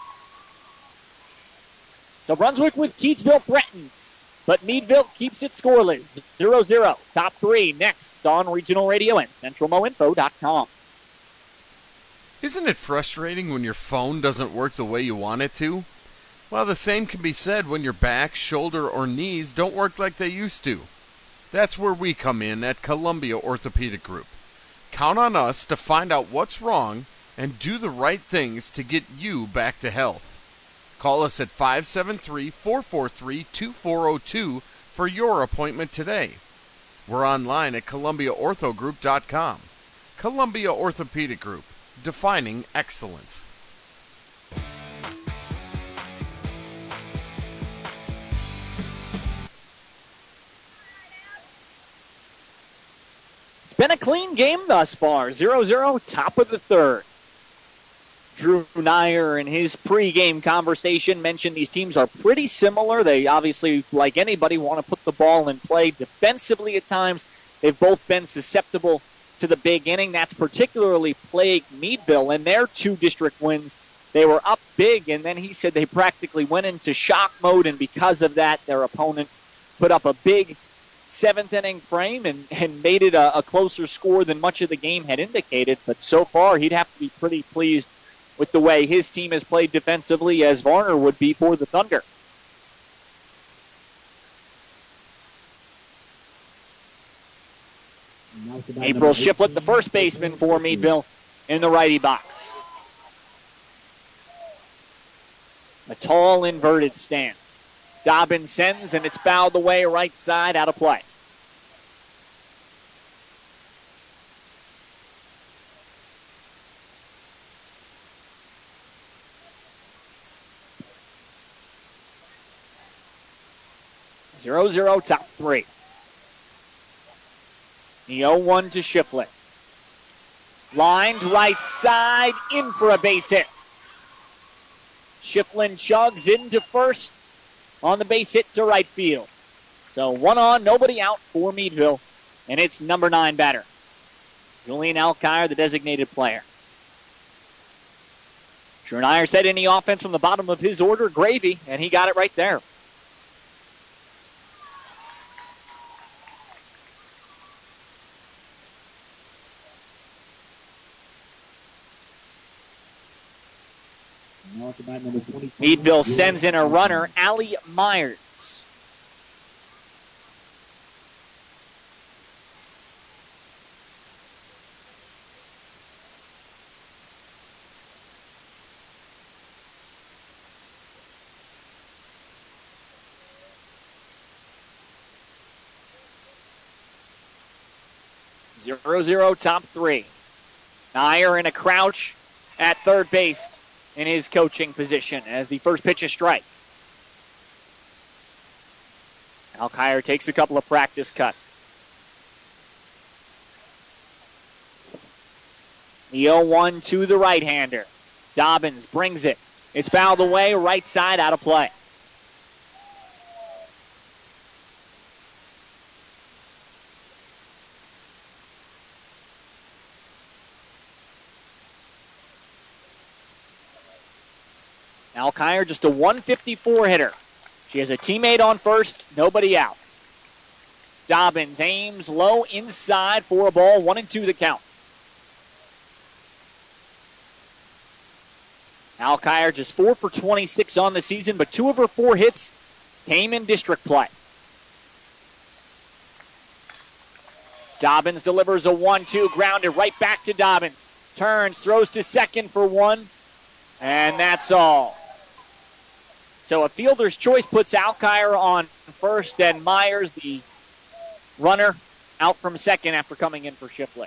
Speaker 1: So Brunswick with Keatsville threatens, but Meadville keeps it scoreless. 0-0. Top three next on Regional Radio and CentralMoInfo.com.
Speaker 7: Isn't it frustrating when your phone doesn't work the way you want it to? Well, the same can be said when your back, shoulder, or knees don't work like they used to. That's where we come in at Columbia Orthopedic Group. Count on us to find out what's wrong and do the right things to get you back to health. Call us at 573-443-2402 for your appointment today. We're online at ColumbiaOrthogroup.com. Columbia Orthopedic Group, defining excellence.
Speaker 1: It's been a clean game thus far. 0-0, top of the third. Drew Nyer in his pregame conversation mentioned these teams are pretty similar. They obviously, like anybody, want to put the ball in play defensively at times. They've both been susceptible to the big inning. That's particularly plagued Meadville in their two district wins. They were up big, and then he said they practically went into shock mode, and because of that, their opponent put up a big seventh inning frame and made it a closer score than much of the game had indicated. But so far, he'd have to be pretty pleased with the way his team has played defensively, as Varner would be for the Thunder. April Shiflett, the first baseman for Meadville, in the righty box. A tall inverted stand. Dobbins sends, and it's fouled away right side, out of play. Zero, top three. The 0-1 to Shiflett. Lined right side, in for a base hit. Shiflin chugs into first on the base hit to right field. So one on, nobody out for Meadville, and it's number 9 batter, Julian Alkire, the designated player. Drew said any offense from the bottom of his order, gravy, and he got it right there. Meadville sends in a runner, Allie Myers. Zero, top three. Nyer in a crouch at third base in his coaching position as the first pitch is strike. Alkire takes a couple of practice cuts. The 0-1 to the right-hander. Dobbins brings it. It's fouled away, right side, out of play. Alkire just a 154 hitter. She has a teammate on first, nobody out. Dobbins aims low inside for a ball, 1-2 the count. Alkire just 4 for 26 on the season, but 2 of her 4 hits came in district play. Dobbins delivers a 1-2, grounded right back to Dobbins. turns, throws to second for one, and that's all. So a fielder's choice puts Alkire on first, and Myers, the runner, out from second after coming in for Shiflett.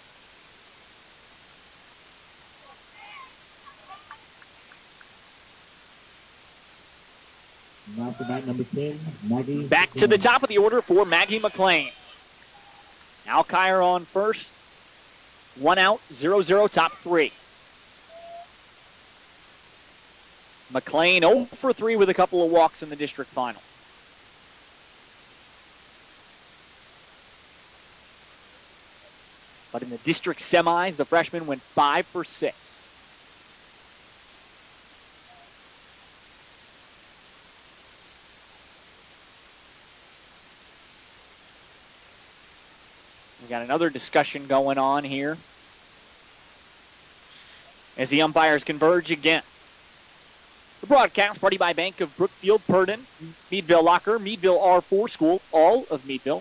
Speaker 14: Now for bat number 10, Maggie.
Speaker 1: Back to the top of the order for Maggie McLean. Alkire on first. 1 out, 0-0, top 3. McLean 0 for 3 with a couple of walks in the district final. But in the district semis, the freshman went 5 for 6. We got another discussion going on here as the umpires converge again. The broadcast brought to you by Bank of Brookfield, Purdon, Meadville Locker, Meadville R4 School, all of Meadville.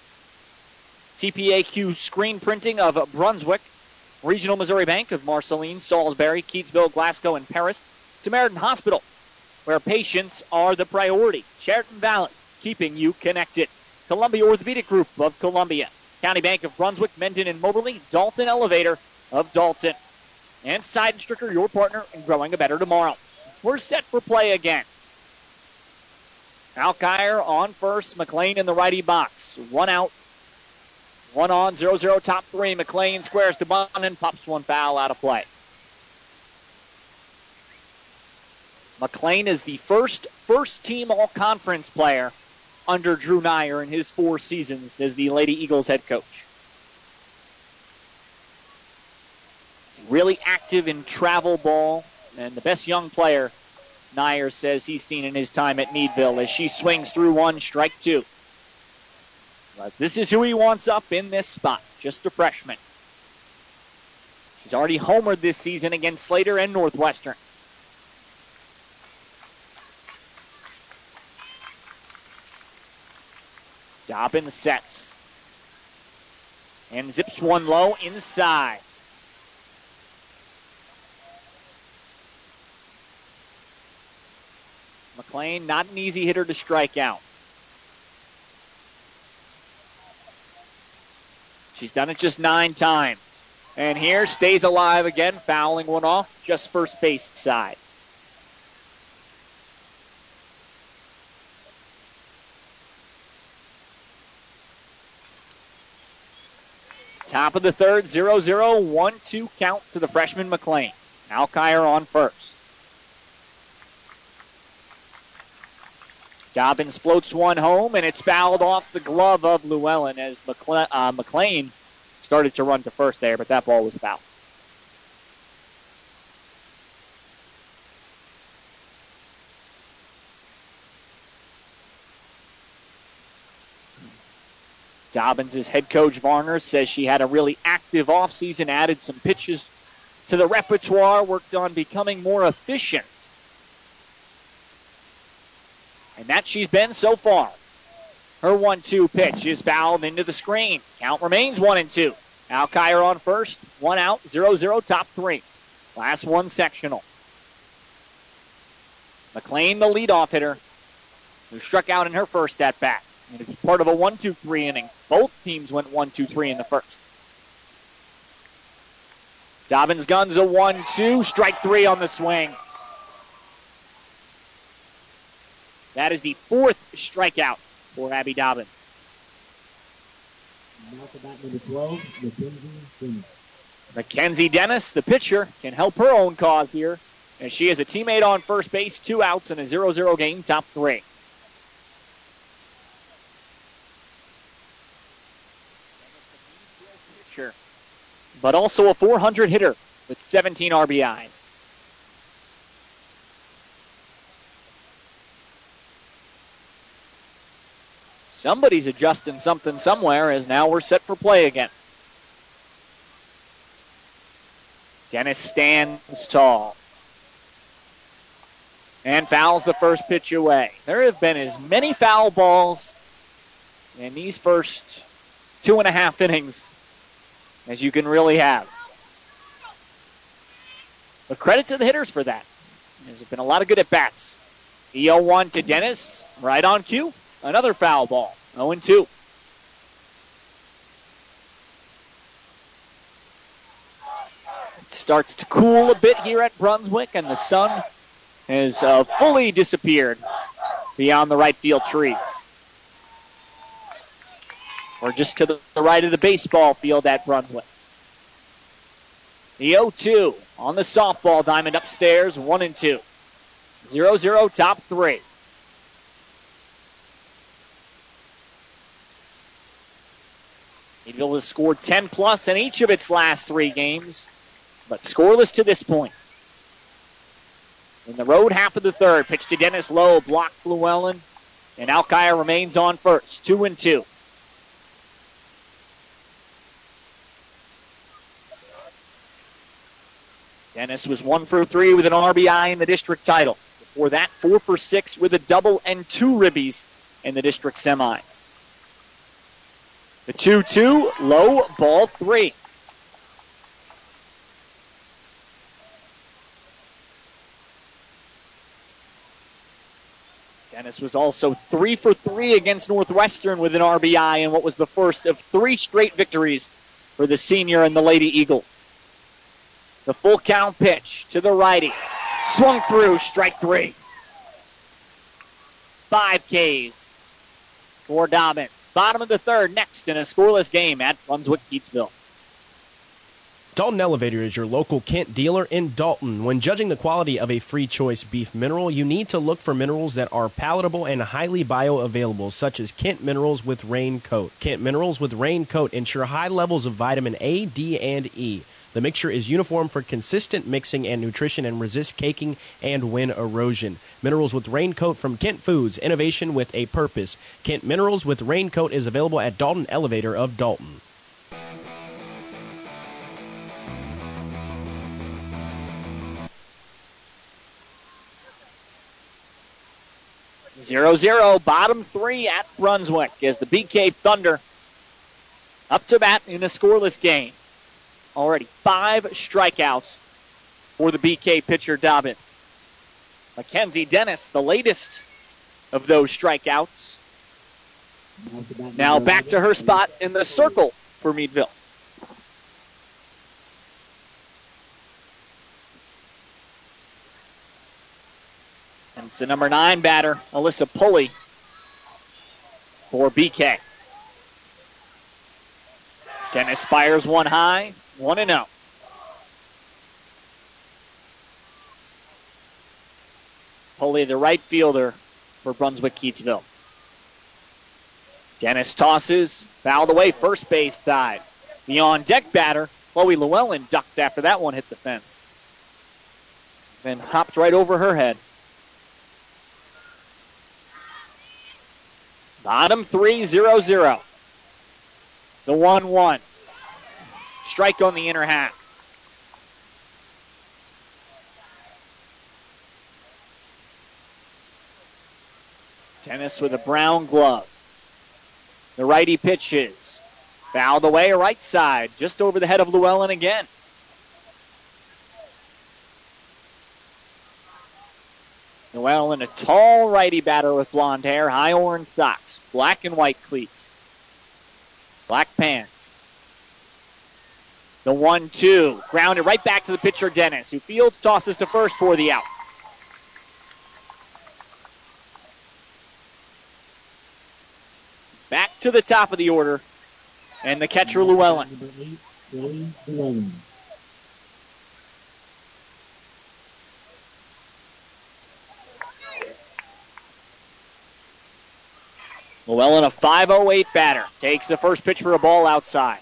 Speaker 1: TPAQ screen printing of Brunswick, Regional Missouri Bank of Marceline, Salisbury, Keatsville, Glasgow, and Paris. Samaritan Hospital, where patients are the priority. Sheraton Valley, keeping you connected. Columbia Orthopedic Group of Columbia. County Bank of Brunswick, Mendon and Moberly, Dalton Elevator of Dalton. And Seidenstricker, your partner in growing a better tomorrow. We're set for play again. Alkire on first, McLean in the righty box. 1 out, 1 on, 0-0, top 3. McLean squares to Bunn and pops one foul out of play. McLean is the first-team all-conference player under Drew Nyer in his 4 seasons as the Lady Eagles head coach. Really active in travel ball, and the best young player, Nyer says he's seen in his time at Meadville as she swings through 1, strike 2. But this is who he wants up in this spot, just a freshman. She's already homered this season against Slater and Northwestern. Dobbins sets. And zips one low inside. McLean, not an easy hitter to strike out. She's done it just 9 times. And here stays alive again, fouling one off, just first base side. Top of the third, 0-0, 1-2 count to the freshman McLean. Alkire on first. Dobbins floats one home, and it's fouled off the glove of Llewellyn as McLean started to run to first there, but that ball was fouled. Dobbins' head coach Varner says she had a really active offseason, added some pitches to the repertoire, worked on becoming more efficient. And that she's been so far. Her 1-2 pitch is fouled into the screen. Count remains 1-2. Alkire on first, 1 out, 0-0, top 3. Last one sectional. McLean, the leadoff hitter, who struck out in her first at-bat. And it was part of a 1-2-3 inning. Both teams went 1-2-3 in the first. Dobbins guns a 1-2, strike 3 on the swing. That is the 4th strikeout for Abby Dobbins.
Speaker 14: Now for bat number 12, Mackenzie Dennis.
Speaker 1: Mackenzie Dennis, the pitcher, can help her own cause here, as she has a teammate on first base, 2 outs in a 0-0 game, top 3. Pitcher, but also a 400 hitter with 17 RBIs. Somebody's adjusting something somewhere as now we're set for play again. Dennis stands tall and fouls the first pitch away. There have been as many foul balls in these first 2.5 innings as you can really have. But credit to the hitters for that. There's been a lot of good at-bats. The 0-1 to Dennis, right on cue. Another foul ball, 0-2. It starts to cool a bit here at Brunswick, and the sun has fully disappeared beyond the right field trees. We're just to the right of the baseball field at Brunswick. The 0-2 on the softball diamond upstairs, 1-2. 0-0 top three. Meadville has scored 10-plus in each of its last 3 games, but scoreless to this point. In the road half of the third, pitch to Dennis Lowe, blocked Llewellyn, and Alkire remains on first, 2-2. Dennis was 1 for 3 with an RBI in the district title. Before that, 4 for 6 with a double and 2 ribbies in the district semis. The 2-2, low, ball 3. Dennis was also 3 for 3 against Northwestern with an RBI in what was the first of 3 straight victories for the senior and the Lady Eagles. The full count pitch to the righty. Swung through, strike 3. 5 Ks for Dobbins. Bottom of the third, next in a scoreless game at Brunswick-Keatsville.
Speaker 9: Dalton Elevator is your local Kent dealer in Dalton. When judging the quality of a free choice beef mineral, you need to look for minerals that are palatable and highly bioavailable, such as Kent Minerals with Rain Coat. Kent Minerals with Rain Coat ensure high levels of vitamin A, D, and E. The mixture is uniform for consistent mixing and nutrition and resists caking and wind erosion. Minerals with Raincoat from Kent Foods, innovation with a purpose. Kent Minerals with Raincoat is available at Dalton Elevator of Dalton.
Speaker 1: Zero, bottom 3 at Brunswick as the BK Thunder up to bat in a scoreless game. Already 5 strikeouts for the BK pitcher Dobbins. Mackenzie Dennis, the latest of those strikeouts. Now back to her spot in the circle for Meadville. And it's the number 9 batter, Alyssa Pulley, for BK. Dennis fires one high, 1-0. Pulley, the right fielder for Brunswick-Keatsville. Dennis tosses, fouled away, first base side. The on-deck batter, Chloe Llewellyn, ducked after that one hit the fence. Then hopped right over her head. Bottom 3, 0-0. The 1-1. Strike on the inner half. Dennis with a brown glove. The righty pitches. Fouled away, right side, just over the head of Llewellyn again. Llewellyn, a tall righty batter with blonde hair, high orange socks, black and white cleats, black pants. The 1-2, grounded right back to the pitcher, Dennis, who fields, tosses to first for the out. Back to the top of the order, and the catcher, Llewellyn. Llewellyn, a 5.08 batter, takes the first pitch for a ball outside.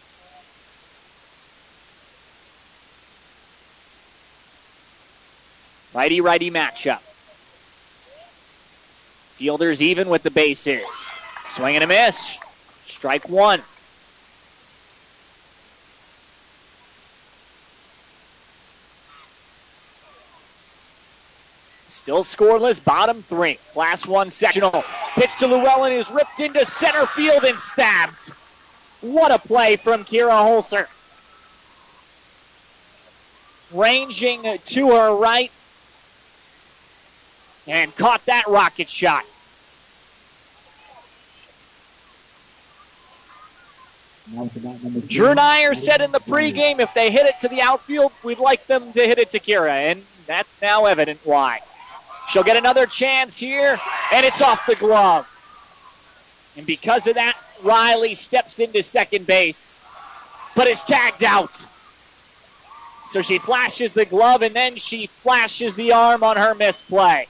Speaker 1: Righty-righty matchup. Fielders even with the bases. Swing and a miss. Strike 1. Still scoreless, bottom 3. Class 1 sectional. Pitch to Llewellyn is ripped into center field and stabbed. What a play from Kira Holzer. ranging to her right, and caught that rocket shot. Drew Nyer said in the pregame, if they hit it to the outfield, we'd like them to hit it to Kira, and that's now evident why. She'll get another chance here, and it's off the glove. And because of that, Riley steps into second base, but is tagged out. So she flashes the glove, and then she flashes the arm on her misplay.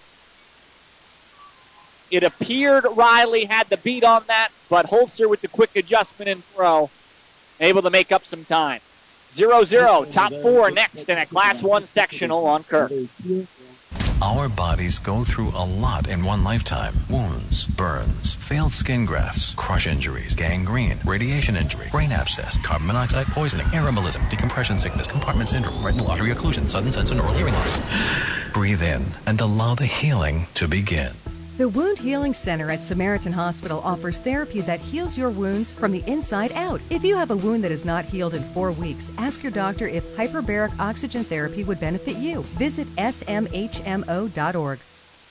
Speaker 1: It appeared Riley had the beat on that, but Holzer with the quick adjustment and throw, able to make up some time. 0-0, top four next in a Class 1 sectional on Kirk.
Speaker 16: Our bodies go through a lot in one lifetime. Wounds, burns, failed skin grafts, crush injuries, gangrene, radiation injury, brain abscess, carbon monoxide poisoning, air embolism, decompression sickness, compartment syndrome, retinal artery occlusion, sudden sense and oral hearing loss. Breathe in and allow the healing to begin.
Speaker 17: The Wound Healing Center at Samaritan Hospital offers therapy that heals your wounds from the inside out. If you have a wound that is not healed in 4 weeks, ask your doctor if hyperbaric oxygen therapy would benefit you. Visit smhmo.org.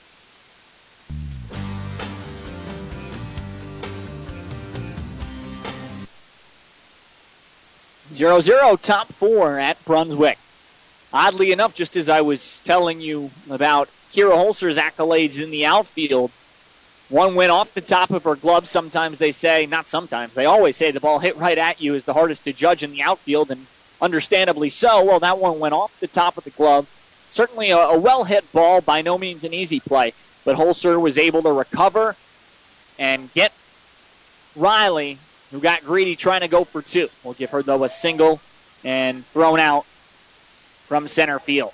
Speaker 1: Top four at Brunswick. Oddly enough, just as I was telling you about Kira Holzer's accolades in the outfield, one went off the top of her glove. Sometimes they say, not sometimes, they always say the ball hit right at you is the hardest to judge in the outfield, and understandably so. Well, that one went off the top of the glove. Certainly a well-hit ball, by no means an easy play, but Holzer was able to recover and get Riley, who got greedy trying to go for two. We'll give her, though, a single and thrown out from center field.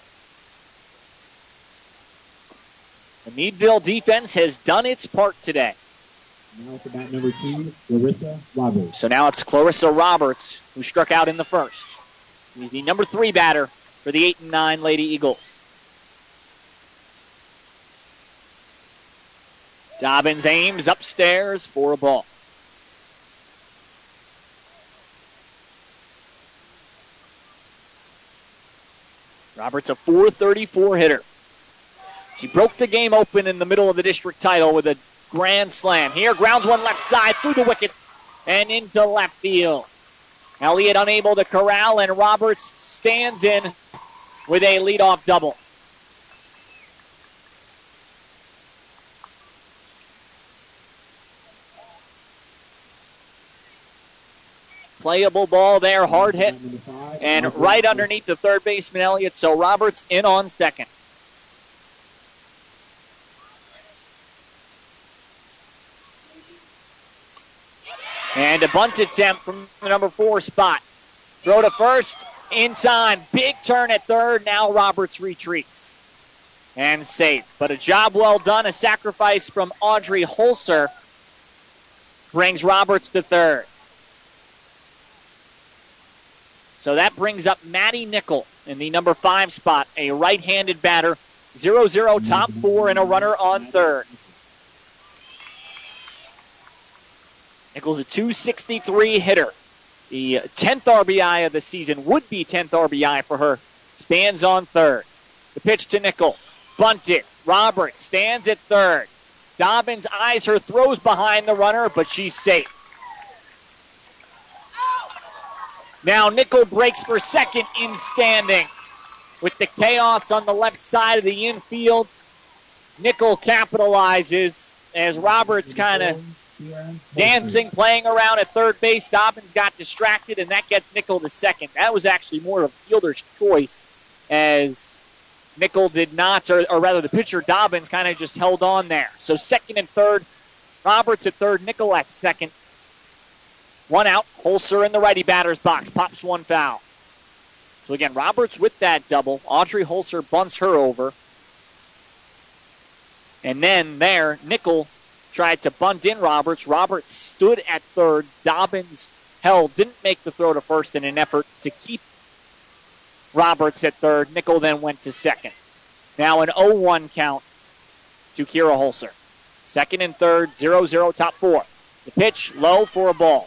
Speaker 1: The Meadville defense has done its part today.
Speaker 14: Now for bat number 2, Clarissa Roberts.
Speaker 1: So now it's Clarissa Roberts, who struck out in the first. He's the number 3 batter for the 8 and 9 Lady Eagles. Dobbins aims upstairs for a ball. Roberts a .434 hitter. She broke the game open in the middle of the district title with a grand slam. Here, grounds one left side through the wickets and into left field. Elliott unable to corral, and Roberts stands in with a leadoff double. Playable ball there, hard hit, and right underneath the third baseman, Elliott, so Roberts in on second. And a bunt attempt from the number 4 spot. Throw to first, in time. Big turn at third. Now Roberts retreats and safe. But a job well done. A sacrifice from Audrey Holzer brings Roberts to third. So that brings up Maddie Nickel in the number 5 spot. A right-handed batter. 0-0 top 4 and a runner on third. Nichols a .263 hitter. The 10th RBI of the season, would be 10th RBI for her. Stands on third. The pitch to Nickel. Bunted. Roberts stands at third. Dobbins eyes her, throws behind the runner, but she's safe. Now Nickel breaks for second in standing. With the chaos on the left side of the infield, Nickel capitalizes as Roberts kind of dancing, playing around at third base. Dobbins got distracted, and that gets Nickel to second. That was actually more of a fielder's choice, as Nickel did not, or rather the pitcher Dobbins kind of just held on there. So second and third, Roberts at third, Nickel at second. One out, Holzer in the righty batter's box, pops one foul. So again, Roberts with that double. Audrey Holzer bunts her over. And then there, Nickel tried to bunt in Roberts. Roberts stood at third. Dobbins held, didn't make the throw to first in an effort to keep Roberts at third. Nickel then went to second. Now an 0-1 count to Kira Holzer. Second and third, 0-0 top 4. The pitch low for a ball.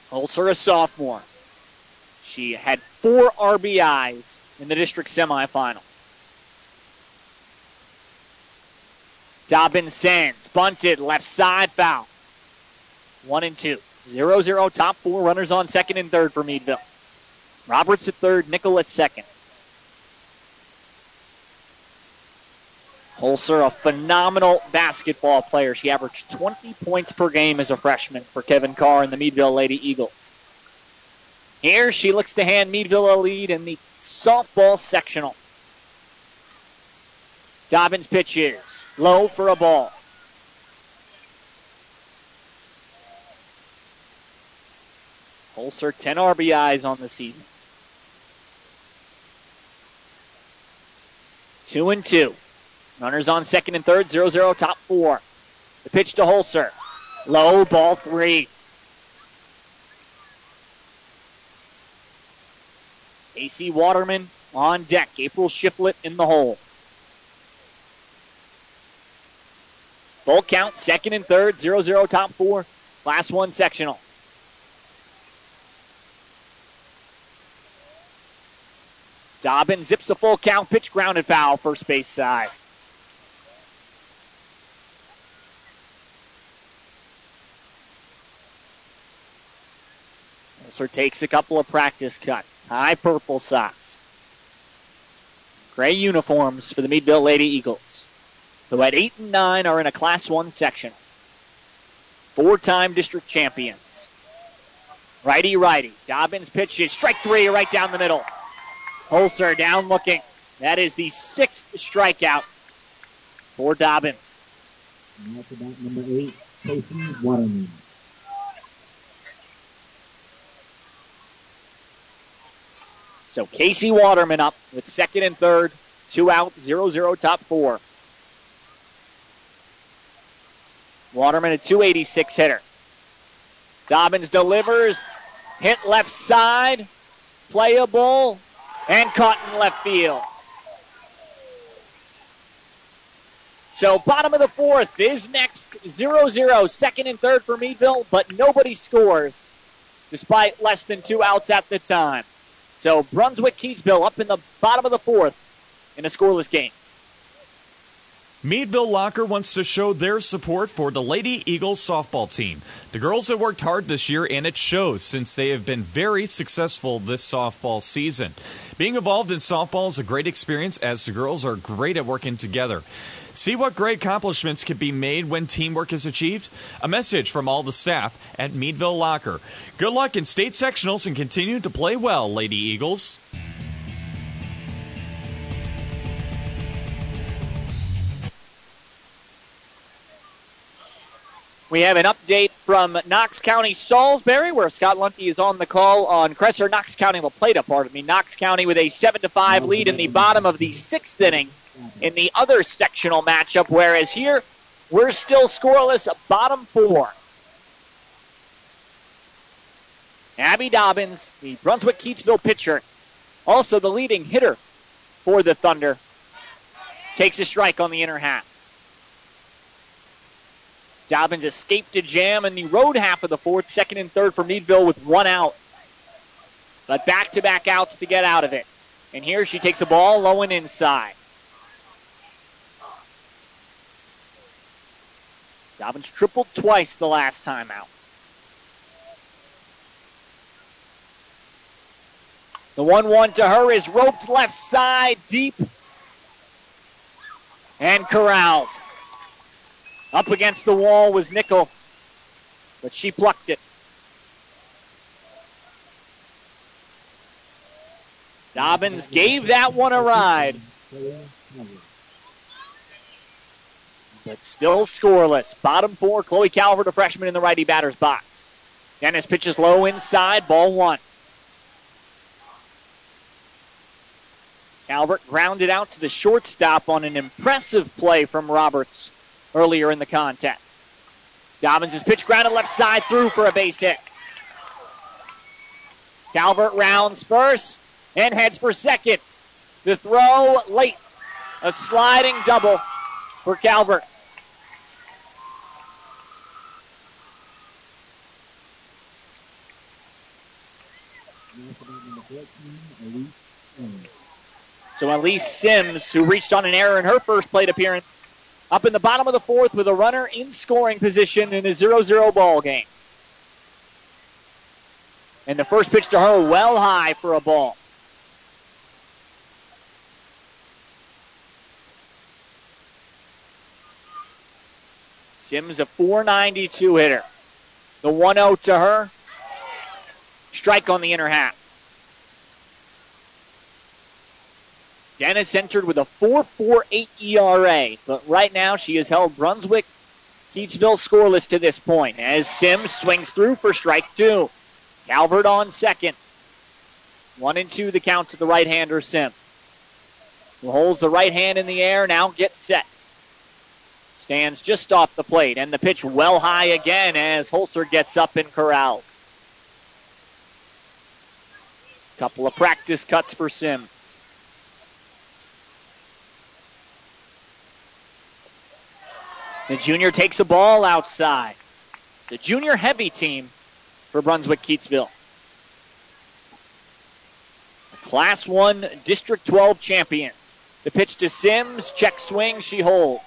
Speaker 1: Holzer, a sophomore. She had 4 RBIs in the district semifinal. Dobbins sends, bunted, left side, foul. 1-2. 0-0, top 4 runners on second and third for Meadville. Roberts at third, Nickel at second. Holzer, a phenomenal basketball player. She averaged 20 points per game as a freshman for Kevin Carr and the Meadville Lady Eagles. Here she looks to hand Meadville a lead in the softball sectional. Dobbins pitches, low for a ball. Holzer, 10 RBIs on the season. 2-2. Runners on second and third, 0-0, top 4. The pitch to Holzer. Low, ball 3. AC Waterman on deck. April Shiflett in the hole. Full count, second and third, 0-0, top 4. Class 1 sectional. Dobbins zips a full count, pitch grounded foul, first base side. Holzer takes a couple of practice cuts. High purple socks. Gray uniforms for the Meadville Lady Eagles, who at 8 and 9 are in a Class 1 section. 4-time district champions. Righty-righty. Dobbins pitches, strike 3 right down the middle. Holzer down looking. That is the 6th strikeout for Dobbins.
Speaker 14: Now to bat number 8, Casey Waterman.
Speaker 1: So Casey Waterman up with second and third. 2 outs, 0-0, top 4. Waterman, a .286 hitter. Dobbins delivers. Hit left side. Playable. And caught in left field. So bottom of the 4th is next. 0-0. Second and third for Meadville, but nobody scores despite less than 2 outs at the time. So Brunswick-Keysville up in the bottom of the 4th in a scoreless game.
Speaker 15: Meadville Locker wants to show their support for the Lady Eagles softball team. The girls have worked hard this year, and it shows since they have been very successful this softball season. Being involved in softball is a great experience as the girls are great at working together. See what great accomplishments can be made when teamwork is achieved? A message from all the staff at Meadville Locker. Good luck in state sectionals and continue to play well, Lady Eagles.
Speaker 1: We have an update from Knox County Salisbury, where Scott Lunty is on the call on Cresser. Knox County La Plata, pardon me. Knox County with a 7-5 lead in the bottom of the 6th inning in the other sectional matchup, whereas here we're still scoreless, bottom 4. Abby Dobbins, the Brunswick-Keatsville pitcher, also the leading hitter for the Thunder, takes a strike on the inner half. Dobbins escaped a jam in the road half of the 4th, second and third for Meadville with 1 out. But back-to-back outs to get out of it. And here she takes a ball low and inside. Dobbins tripled twice the last time out. The 1-1 to her is roped left side, deep, and corralled. Up against the wall was Nickel, but she plucked it. Dobbins gave that one a ride, but still scoreless. Bottom 4, Chloe Calvert, a freshman in the righty batter's box. Dennis pitches low inside, ball 1. Calvert grounded out to the shortstop on an impressive play from Roberts earlier in the contest. Dobbins' pitch grounded left side through for a base hit. Calvert rounds first and heads for second. The throw late. A sliding double for Calvert. So Elise Sims, who reached on an error in her first plate appearance, up in the bottom of the fourth with a runner in scoring position in a 0-0 ball game. And the first pitch to her well high for a ball. Sims a .492 hitter. The 1-0 to her. Strike on the inner half. Dennis entered with a 4.48 ERA, but right now she has held Brunswick Keatsville scoreless to this point as Sims swings through for strike two. Calvert on second. 1-2 the count to the right-hander Sims, who holds the right hand in the air, now gets set. Stands just off the plate, and the pitch well high again as Holzer gets up and corrals. Couple of practice cuts for Sims. The junior takes a ball outside. It's a junior-heavy team for Brunswick Keatsville. Class 1 District 12 champions. The pitch to Sims, check swing, she holds.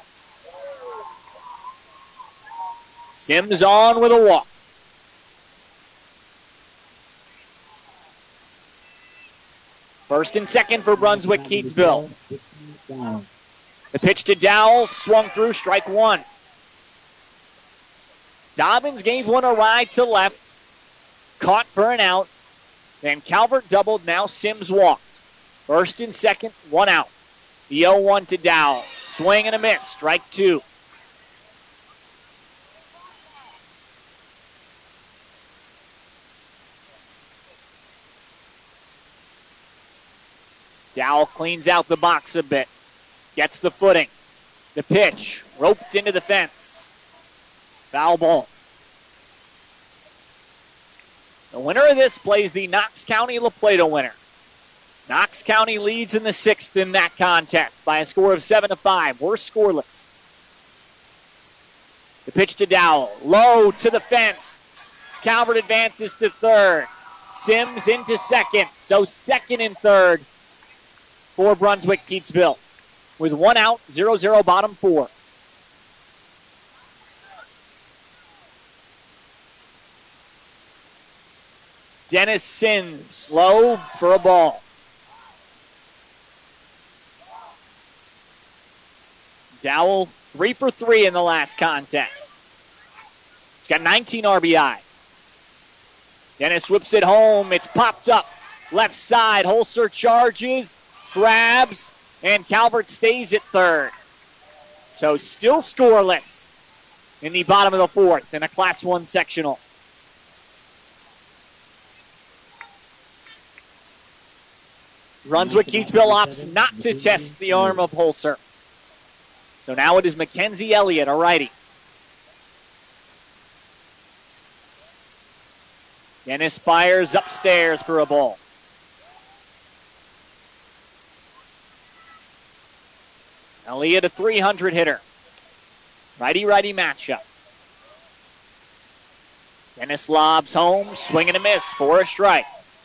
Speaker 1: Sims on with a walk. First and second for Brunswick Keatsville. The pitch to Dowell, swung through, strike one. Dobbins gave one a ride to left, caught for an out. Then Calvert doubled, now Sims walked. First and second, one out. The 0-1 to Dowell. Swing and a miss, strike two. Dowell cleans out the box a bit. Gets the footing. The pitch, roped into the fence. Foul ball. The winner of this plays the Knox County La Plata winner. Knox County leads in the sixth in that contest by a score of 7-5. We're scoreless. The pitch to Dowell. Low to the fence. Calvert advances to third. Sims into second. So second and third for Brunswick Keatsville. With one out, 0-0 bottom four. Dennis Sims, low for a ball. Dowell, 3 for 3 in the last contest. He's got 19 RBI. Dennis whips it home. It's popped up. Left side, Holzer charges, grabs, and Calvert stays at third. So still scoreless in the bottom of the fourth in a Class 1 sectional. Brunswick Keatsville opts not to test the arm of Holzer. So now it is Mackenzie Elliott, a righty. Dennis fires upstairs for a ball. Elliott, a 300 hitter. Righty-righty matchup. Dennis lobs home, swing and a miss for a strike.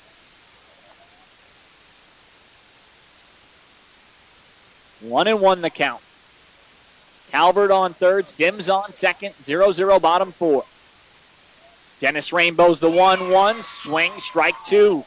Speaker 1: One and one the count. Calvert on third, Sims on second, 0-0 bottom four. Dennis Rainbow's the 1-1, swing, strike two.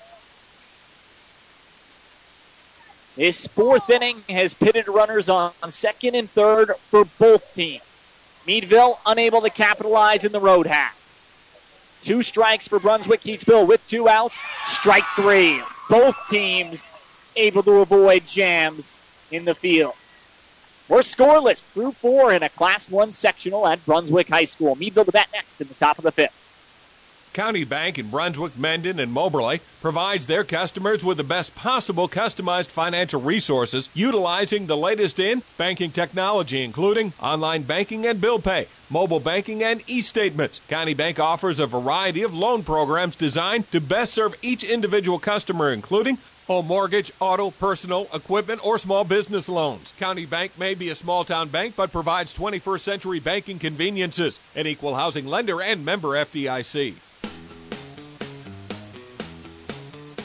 Speaker 1: This fourth inning has pitted runners on second and third for both teams. Meadville unable to capitalize in the road half. 2 strikes for Brunswick Keatsville with 2 outs. Strike 3. Both teams able to avoid jams in the field. We're scoreless through 4 in a Class 1 sectional at Brunswick High School. Meadville to bat next in the top of the 5th.
Speaker 13: County Bank in Brunswick, Mendon, and Moberly provides their customers with the best possible customized financial resources utilizing the latest in banking technology, including online banking and bill pay, mobile banking, and e-statements. County Bank offers a variety of loan programs designed to best serve each individual customer, including home mortgage, auto, personal, equipment, or small business loans. County Bank may be a small-town bank, but provides 21st century banking conveniences. An equal housing lender and member FDIC.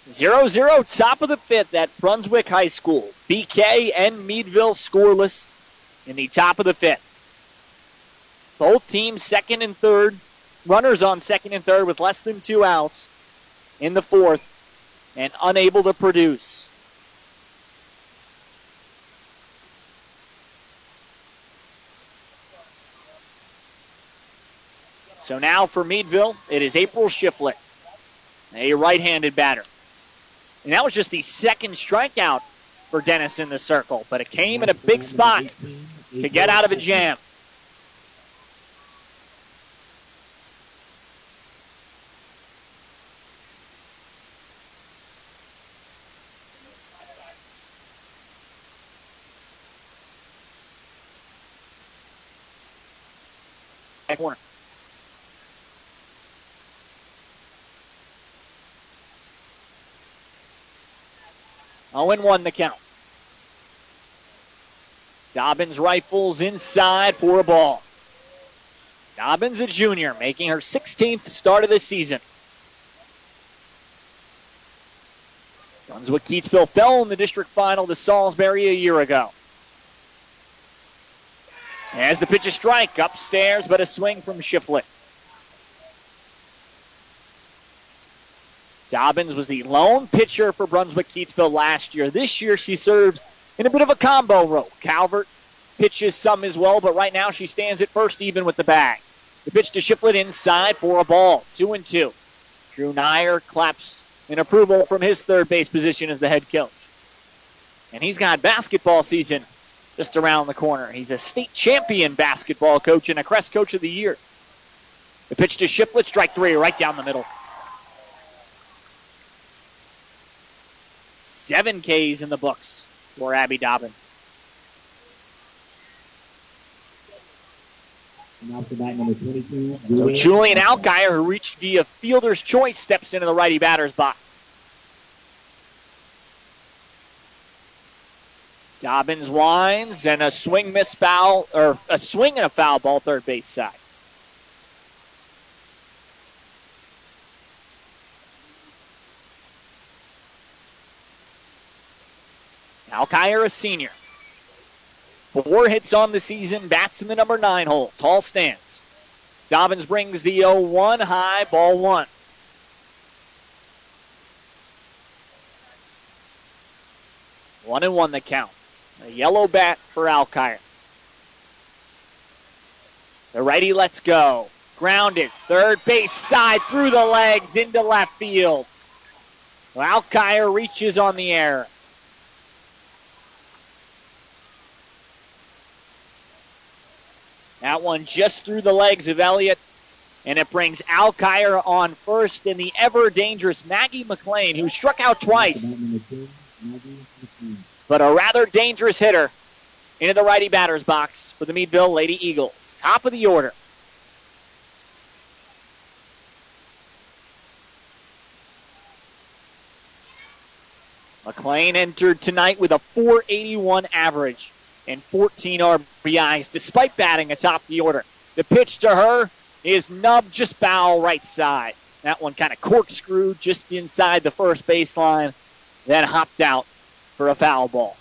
Speaker 1: 0-0, top of the fifth at Brunswick High School. BK and Meadville scoreless in the top of the fifth. Both teams second and third. Runners on second and third with less than 2 outs in the fourth and unable to produce. So now for Meadville, it is April Shiflett, a right-handed batter. And that was just the second strikeout for Dennis in the circle, but it came in a big spot to get out of a jam. Corner. Oh, and 1 the count. Dobbins rifles inside for a ball. Dobbins, a junior, making her 16th start of the season. Brunswick-Keatsville fell in the district final to Salisbury a year ago. As the pitch is strike, upstairs, but a swing from Shiflett. Dobbins was the lone pitcher for Brunswick-Keatsville last year. This year she serves in a bit of a combo role. Calvert pitches some as well, but right now she stands at first even with the bag. The pitch to Shiflett inside for a ball, 2-2. Drew Nyer claps in approval from his third base position as the head coach. And he's got basketball season just around the corner. He's a state champion basketball coach and a Crest Coach of the Year. The pitch to Shiflett, strike 3, right down the middle. 7 Ks in the books for Abby Dobbins.
Speaker 14: Now for bat number 22.
Speaker 1: So Julian Alkire, who reached via fielder's choice, steps into the righty batter's box. Dobbins winds and a swing miss foul, or a swing and a foul ball, third base side. Alkire, a senior. 4 hits on the season, bats in the number 9 hole. Tall stance. Dobbins brings the 0-1 high, ball 1. One and 1 the count. A yellow bat for Alkire. The righty lets go. Grounded. Third base side through the legs into left field. Alkire reaches on the air. That one just through the legs of Elliott, and it brings Alkire on first and the ever-dangerous Maggie McLean, who struck out twice, but a rather dangerous hitter into the righty batter's box for the Meadville Lady Eagles. Top of the order. McLean entered tonight with a .481 average and 14 RBIs, despite batting atop the order. The pitch to her is nubbed just foul right side. That one kind of corkscrewed just inside the first baseline, then hopped out for a foul ball.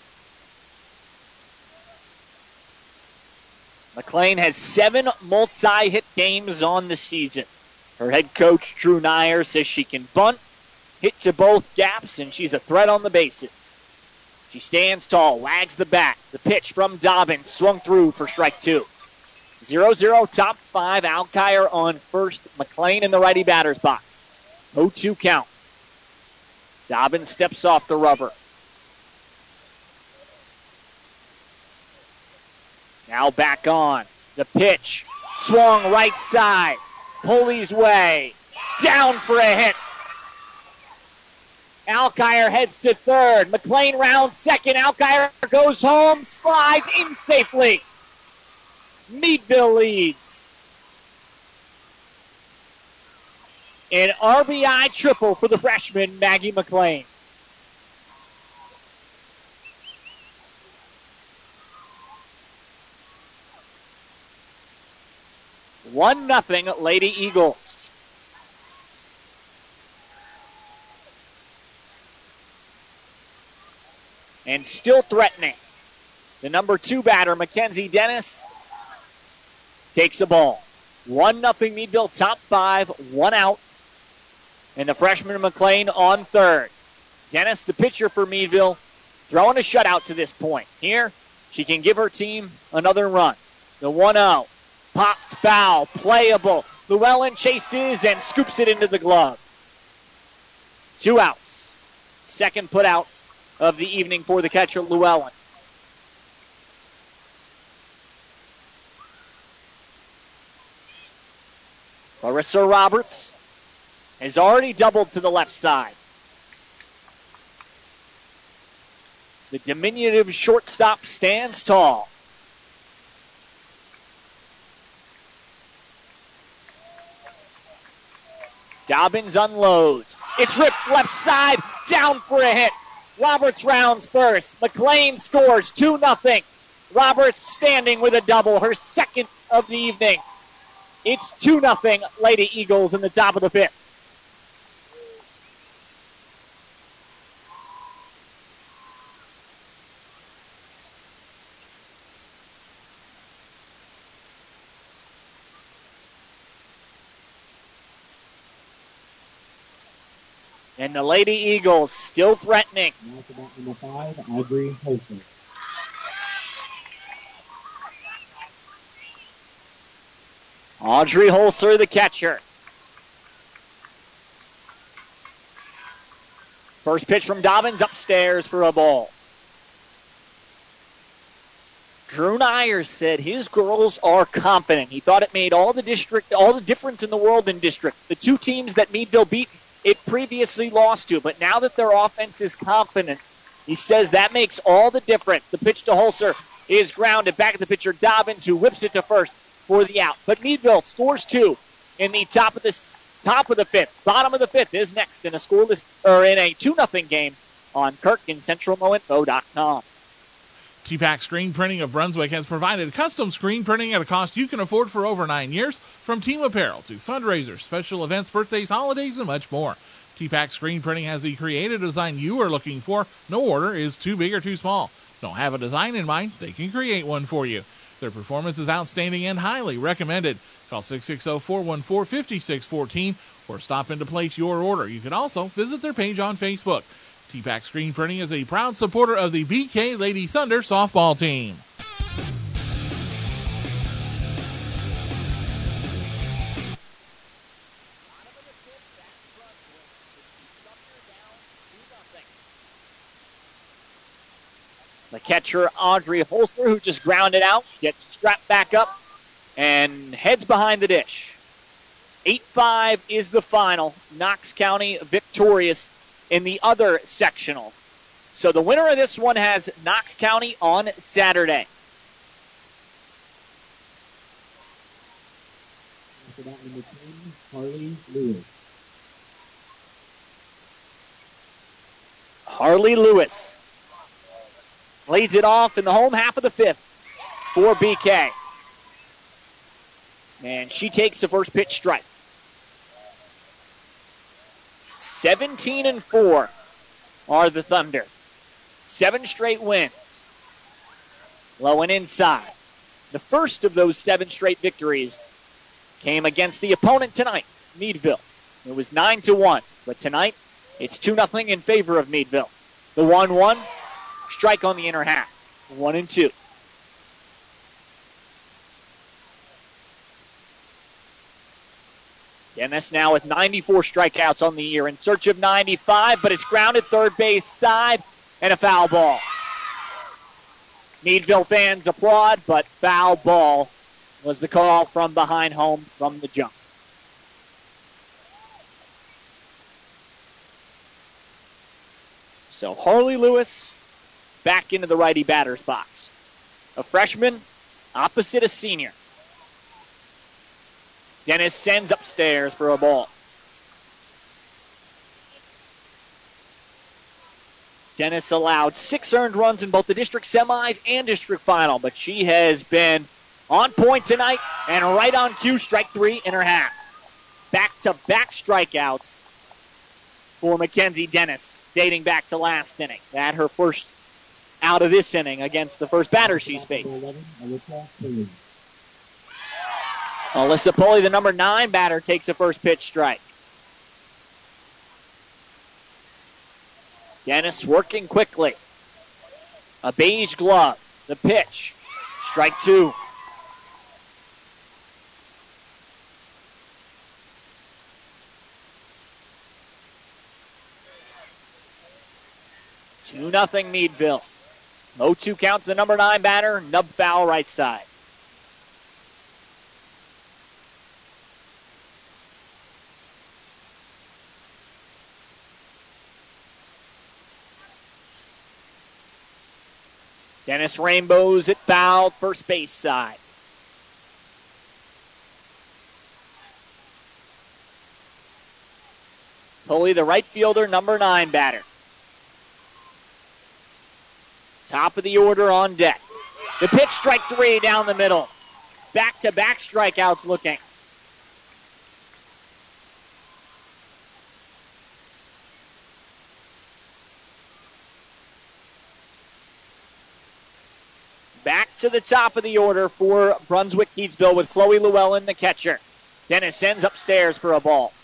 Speaker 1: McLean has 7 multi-hit games on the season. Her head coach, Drew Nyer, says she can bunt, hit to both gaps, and she's a threat on the bases. She stands tall, wags the bat. The pitch from Dobbins, swung through for strike 2. 0-0, top 5, Alkire on first. McLean in the righty batter's box. 0-2 count. Dobbins steps off the rubber. Now back on. The pitch, swung right side. Pulley's way. Down for a hit. Alkire heads to third. McLean rounds second. Alkire goes home, slides in safely. Meadville leads. An RBI triple for the freshman, Maggie McLean. One nothing Lady Eagles. and still threatening. The number 2 batter, Mackenzie Dennis, takes a ball. 1-0 Meadville, top 5, 1 out. And the freshman McLean on third. Dennis, the pitcher for Meadville, throwing a shutout to this point. Here, she can give her team another run. The 1-0. Popped foul, playable. Llewellyn chases and scoops it into the glove. 2 outs. Second put out of the evening for the catcher, Llewellyn. Clarissa Roberts has already doubled to the left side. The diminutive shortstop stands tall. Dobbins unloads. It's ripped left side, down for a hit. Roberts rounds first. McLean scores 2-0. Roberts standing with a double, her second of the evening. It's 2-0 Lady Eagles in the top of the 5th. And the Lady Eagles still threatening.
Speaker 14: Now to bat number 5, Audrey Holzer.
Speaker 1: Audrey Holzer, the catcher. First pitch from Dobbins, upstairs for a ball. Drew Nyer said his girls are confident. He thought it made all the difference in the world in district. The 2 teams that Meadville beat, it previously lost to, but now that their offense is confident, he says that makes all the difference. The pitch to Holzer is grounded back at the pitcher Dobbins, who whips it to first for the out. But Meadville scores 2 in the top of the 5th. Bottom of the 5th is next in a scoreless or in a 2-0 game on Kirk and CentralMoInfo.com.
Speaker 5: T-Pack Screen Printing of Brunswick has provided custom screen printing at a cost you can afford for over 9 years, from team apparel to fundraisers, special events, birthdays, holidays, and much more. T-Pack Screen Printing has the creative design you are looking for. No order is too big or too small. Don't have a design in mind? They can create one for you. Their performance is outstanding and highly recommended. Call 660-414-5614 or stop in to place your order. You can also visit their page on Facebook. T-Pack Screen Printing is a proud supporter of the BK Lady Thunder softball team.
Speaker 1: The catcher, Audrey Holzer, who just grounded out, gets strapped back up and heads behind the dish. 8-5 is the final. Knox County victorious in the other sectional. So the winner of this one has Knox County on Saturday.
Speaker 14: After that, number 10, Harley Lewis.
Speaker 1: Harley Lewis leads it off in the home half of the 5th for BK. And she takes the first pitch strike. 17-4 are the Thunder. 7 straight wins. Low and inside. The first of those 7 straight victories came against the opponent tonight, Meadville. It was 9-1, but tonight it's 2-0 in favor of Meadville. The 1-1, strike on the inner half. 1-2. Dennis now with 94 strikeouts on the year, in search of 95, but it's grounded third base side and a foul ball. Meadville fans applaud, but foul ball was the call from behind home from the jump. So Harley Lewis back into the righty batter's box. A freshman opposite a senior. Dennis sends upstairs for a ball. Dennis allowed 6 earned runs in both the district semis and district final, but she has been on point tonight and right on cue, strike 3 in her half. Back-to-back strikeouts for Mackenzie Dennis, dating back to last inning. That her first out of this inning against the first batter she's faced. Alyssa Pulley, the number 9 batter, takes a first pitch strike. Dennis working quickly. A beige glove. The pitch. Strike 2. Two nothing Meadville. 0-2 count to the number 9 batter. Nub foul right side. Dennis Rainbows it fouled first base side. Pulley, the right fielder, number 9 batter. Top of the order on deck. The pitch, strike 3 down the middle. Back-to-back strikeouts looking. Back to the top of the order for Brunswick-Keatsville with Chloe Llewellyn, the catcher. Dennis sends upstairs for a ball.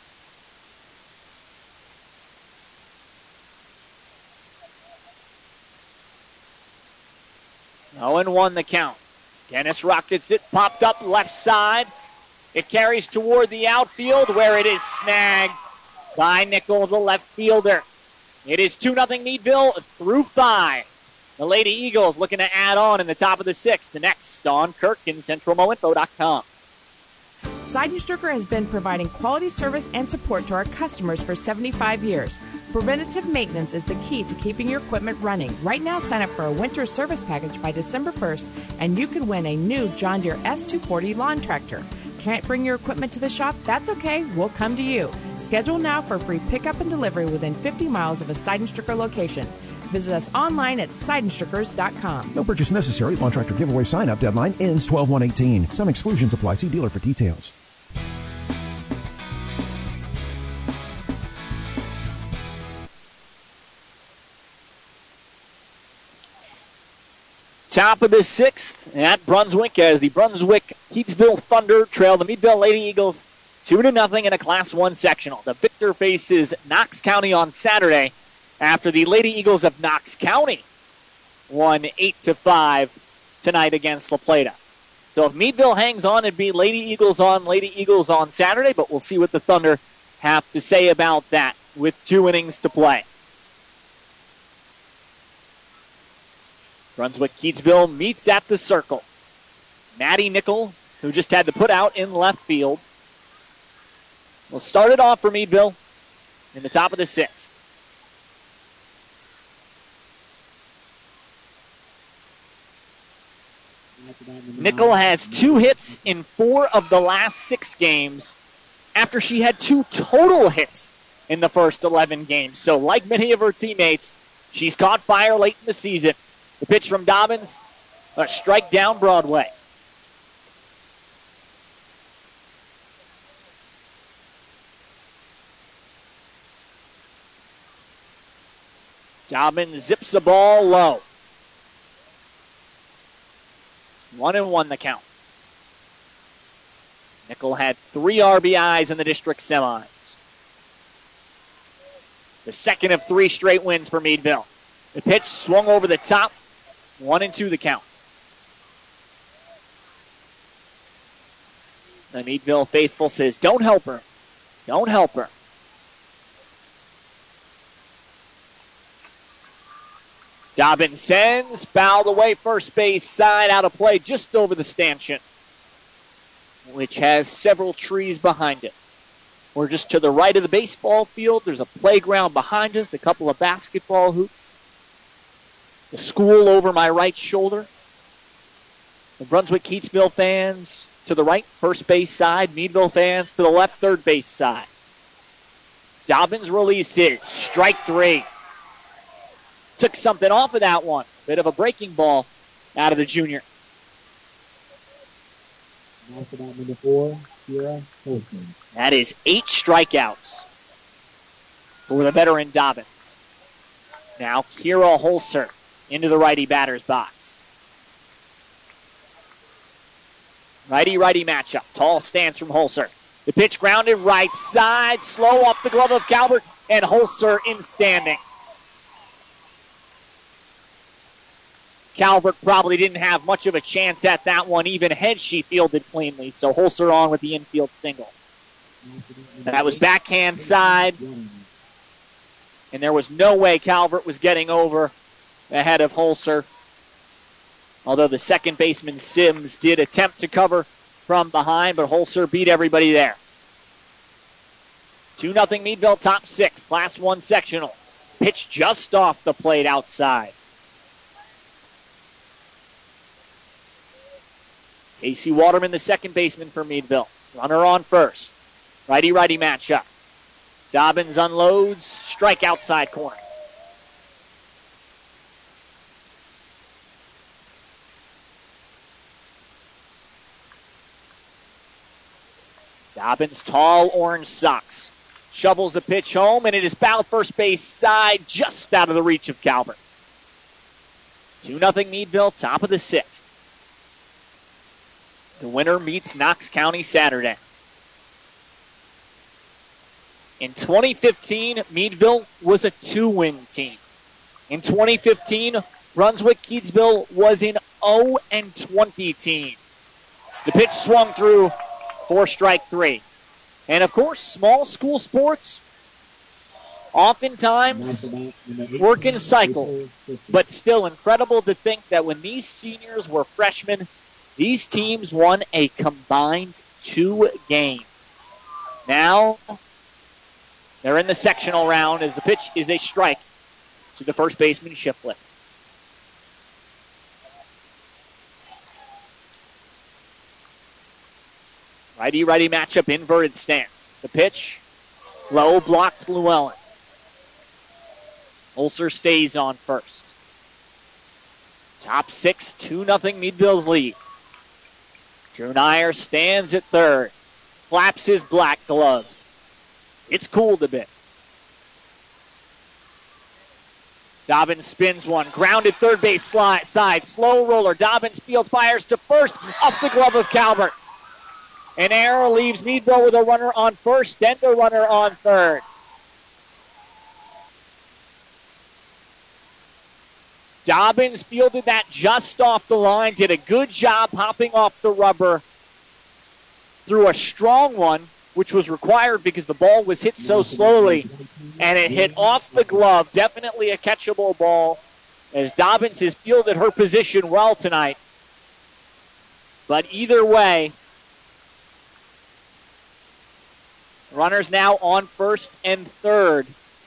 Speaker 1: Oh, and 1 the count. Dennis rockets it, popped up left side. It carries toward the outfield where it is snagged by Nickel, the left fielder. It is 2-0 Meadville through 5. The Lady Eagles looking to add on in the top of the 6th. The next on Kirk in CentralMoInfo.com.
Speaker 18: Seidenstrucker has been providing quality service and support to our customers for 75 years. Preventative maintenance is the key to keeping your equipment running. Right now, sign up for a winter service package by December 1st, and you could win a new John Deere S240 lawn tractor. Can't bring your equipment to the shop? That's okay. We'll come to you. Schedule now for free pickup and delivery within 50 miles of a Seidenstrucker location. Visit us online at Seidenstruckers.com.
Speaker 19: No purchase necessary. Lawn tractor giveaway sign-up deadline ends 12/1/18. Some exclusions apply. See dealer for details.
Speaker 1: Top of the 6th at Brunswick as the Brunswick-Keatsville Thunder trail the Meadville Lady Eagles 2-0 in a Class 1 sectional. The victor faces Knox County on Saturday after the Lady Eagles of Knox County won 8-5 tonight against La Plata. So if Meadville hangs on, it'd be Lady Eagles on Saturday, but we'll see what the Thunder have to say about that with 2 innings to play. Brunswick-Keatsville meets at the circle. Maddie Nickel, who just had to put out in left field, will start it off for Meadville in the top of the 6th. Nickel has 2 hits in 4 of the last 6 games after she had 2 total hits in the first 11 games. So like many of her teammates, she's caught fire late in the season. The pitch from Dobbins, a strike down Broadway. Dobbins zips the ball low. 1-1 the count. Nickel had 3 RBIs in the district semis. The second of 3 straight wins for Meadville. The pitch swung over the top. 1-2 the count. The Meadville faithful says, don't help her. Don't help her. Dobbins sends, fouled away first base side, out of play just over the stanchion, which has several trees behind it. We're just to the right of the baseball field. There's a playground behind us, a couple of basketball hoops. The school over my right shoulder. The Brunswick-Keatsville fans to the right, first base side. Meadville fans to the left, third base side. Dobbins releases, strike 3. Took something off of that one. Bit of a breaking ball out of the junior.
Speaker 14: That's about number 4, Kira Holson.
Speaker 1: That is 8 strikeouts for the veteran Dobbins. Now Kira Holzer into the righty batter's box. Righty-righty matchup. Tall stance from Holzer. The pitch grounded right side, slow off the glove of Calvert, and Holzer in standing. Calvert probably didn't have much of a chance at that one, even had she fielded cleanly. So Holzer on with the infield single. That was backhand side, and there was no way Calvert was getting over ahead of Holzer. Although the second baseman Sims did attempt to cover from behind, but Holzer beat everybody there. 2-0 Meadville, top 6, Class 1 sectional. Pitch just off the plate outside. Casey Waterman, the second baseman for Meadville. Runner on first. Righty-righty matchup. Dobbins unloads, strike outside corner. Dobbins, tall orange socks. Shovels the pitch home, and it is fouled first base side, just out of the reach of Calvert. 2-0 Meadville, top of the 6th. The winner meets Knox County Saturday. In 2015, Meadville was a 2-win team. In 2015, Brunswick-Keedsville was an 0-20 team. The pitch swung through for strike 3. And, of course, small school sports oftentimes work in cycles. But still incredible to think that when these seniors were freshmen, these teams won a combined 2 games. Now, they're in the sectional round as the pitch is a strike to the first baseman, Shiflett. Righty-righty matchup, inverted stance. The pitch, low, blocked Llewellyn. Holzer stays on first. Top 6, 2-0 Meadville's lead. Drew Nyer stands at third. Flaps his black gloves. It's cooled a bit. Dobbins spins one. Grounded third base side. Slow roller. Dobbins field fires to first off the glove of Calvert. An error leaves Meadville with a runner on first, then the runner on third. Dobbins fielded that just off the line, did a good job hopping off the rubber, threw a strong one, which was required because the ball was hit so slowly, and it hit off the glove. Definitely a catchable ball, as Dobbins has fielded her position well tonight. But either way, runners now on first and third.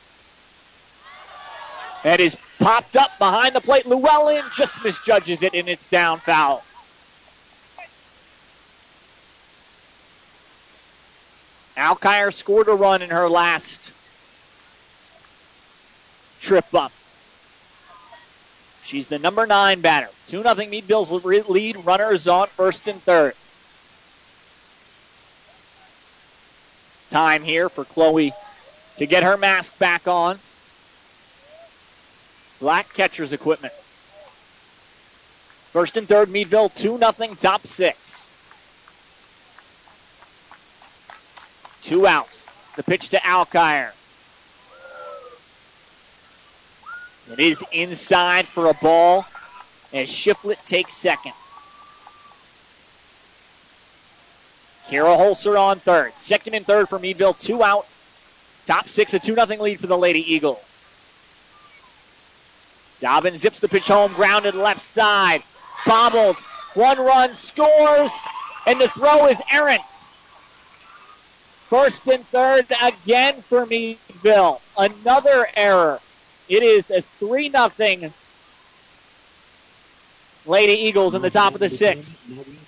Speaker 1: That is popped up behind the plate. Llewellyn just misjudges it, and it's down foul. Alkire scored a run in her last trip up. She's the number 9 batter. 2-0 Meadville's lead. Runners on first and third. Time here for Chloe to get her mask back on. Black catcher's equipment. First and third, Meadville 2-0, top 6. 2 outs. The pitch to Alkire. It is inside for a ball as Shiflett takes second. Kira Holzer on third. Second and third for Meadville, 2 out. Top 6, a 2-0 lead for the Lady Eagles. Dobbins zips the pitch home, grounded left side. Bobbled. 1 run, scores, and the throw is errant. First and third again for Meadville. Another error. It is a 3-0 Lady Eagles in the top of the 6th.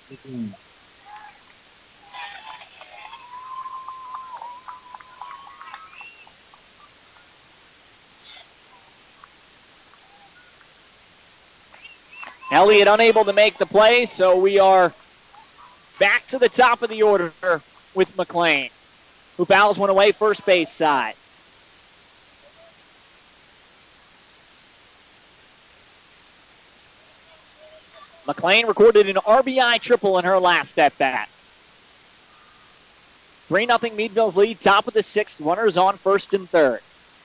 Speaker 1: Elliott unable to make the play, so we are back to the top of the order with McLean, who fouls one away first base side. McLean recorded an RBI triple in her last at-bat. 3-0 Meadville's lead, top of the sixth. Runners on first and third.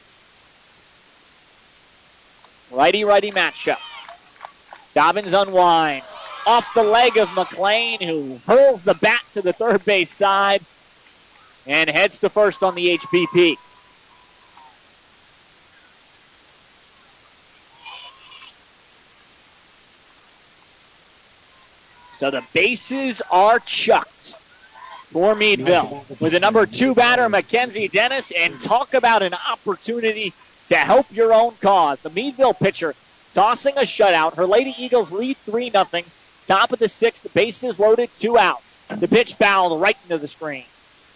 Speaker 1: Righty-righty matchup. Dobbins unwind. Off the leg of McLean, who hurls the bat to the third base side and heads to first on the HPP. So the bases are chucked for Meadville with the number 2 batter, Mackenzie Dennis, and talk about an opportunity to help your own cause. The Meadville pitcher tossing a shutout. Her Lady Eagles lead 3-0. Top of the sixth, bases loaded, 2 outs. The pitch fouled right into the screen.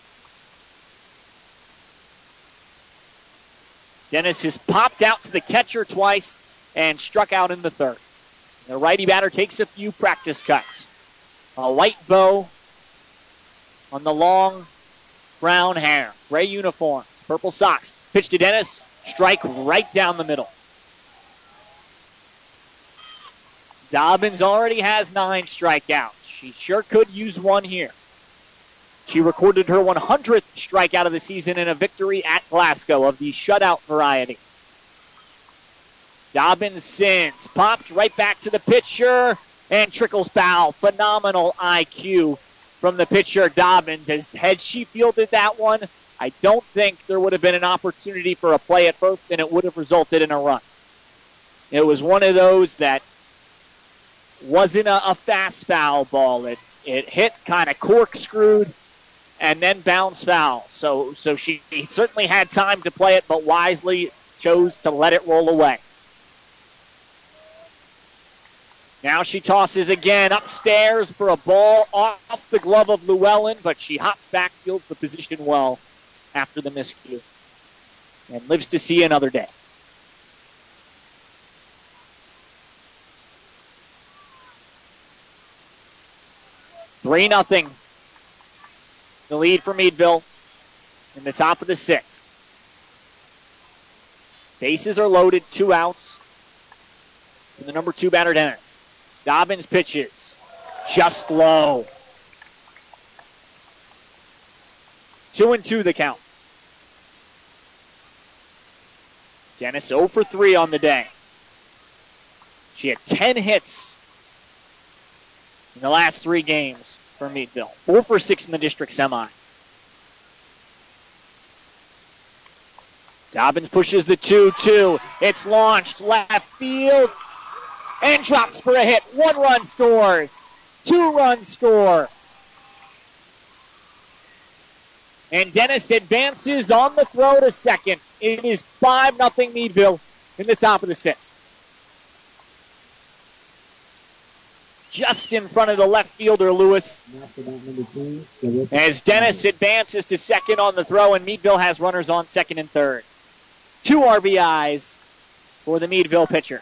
Speaker 1: Dennis has popped out to the catcher twice and struck out in the third. The righty batter takes a few practice cuts. A white bow on the long brown hair. Gray uniforms, purple socks. Pitch to Dennis. Strike right down the middle. Dobbins already has 9 strikeouts. She sure could use one here. She recorded her 100th strikeout of the season in a victory at Glasgow of the shutout variety. Dobbins sends, popped right back to the pitcher, and trickles foul. Phenomenal IQ from the pitcher, Dobbins. Had she fielded that one, I don't think there would have been an opportunity for a play at first, and it would have resulted in a run. It was one of those that wasn't a fast foul ball. It hit kind of corkscrewed and then bounced foul. So she certainly had time to play it, but wisely chose to let it roll away. Now she tosses again upstairs for a ball off the glove of Llewellyn, but she hops back, fields the position well after the miscue, and lives to see another day. Three 0. The lead for Meadville in the top of the sixth. Bases are loaded, 2 outs. And the number 2 batter, Dennis. Dobbins pitches. Just low. 2-2 the count. Dennis 0 for 3 on the day. She had 10 hits in the last 3 games for Meadville. 4 for 6 in the district semis. Dobbins pushes the 2-2. It's launched left field and drops for a hit. 1 run scores. 2 runs score. And Dennis advances on the throw to second. It is 5-0 Meadville in the top of the sixth. Just in front of the left fielder, Lewis. As Dennis advances to second on the throw, and Meadville has runners on second and third. 2 RBIs for the Meadville pitcher.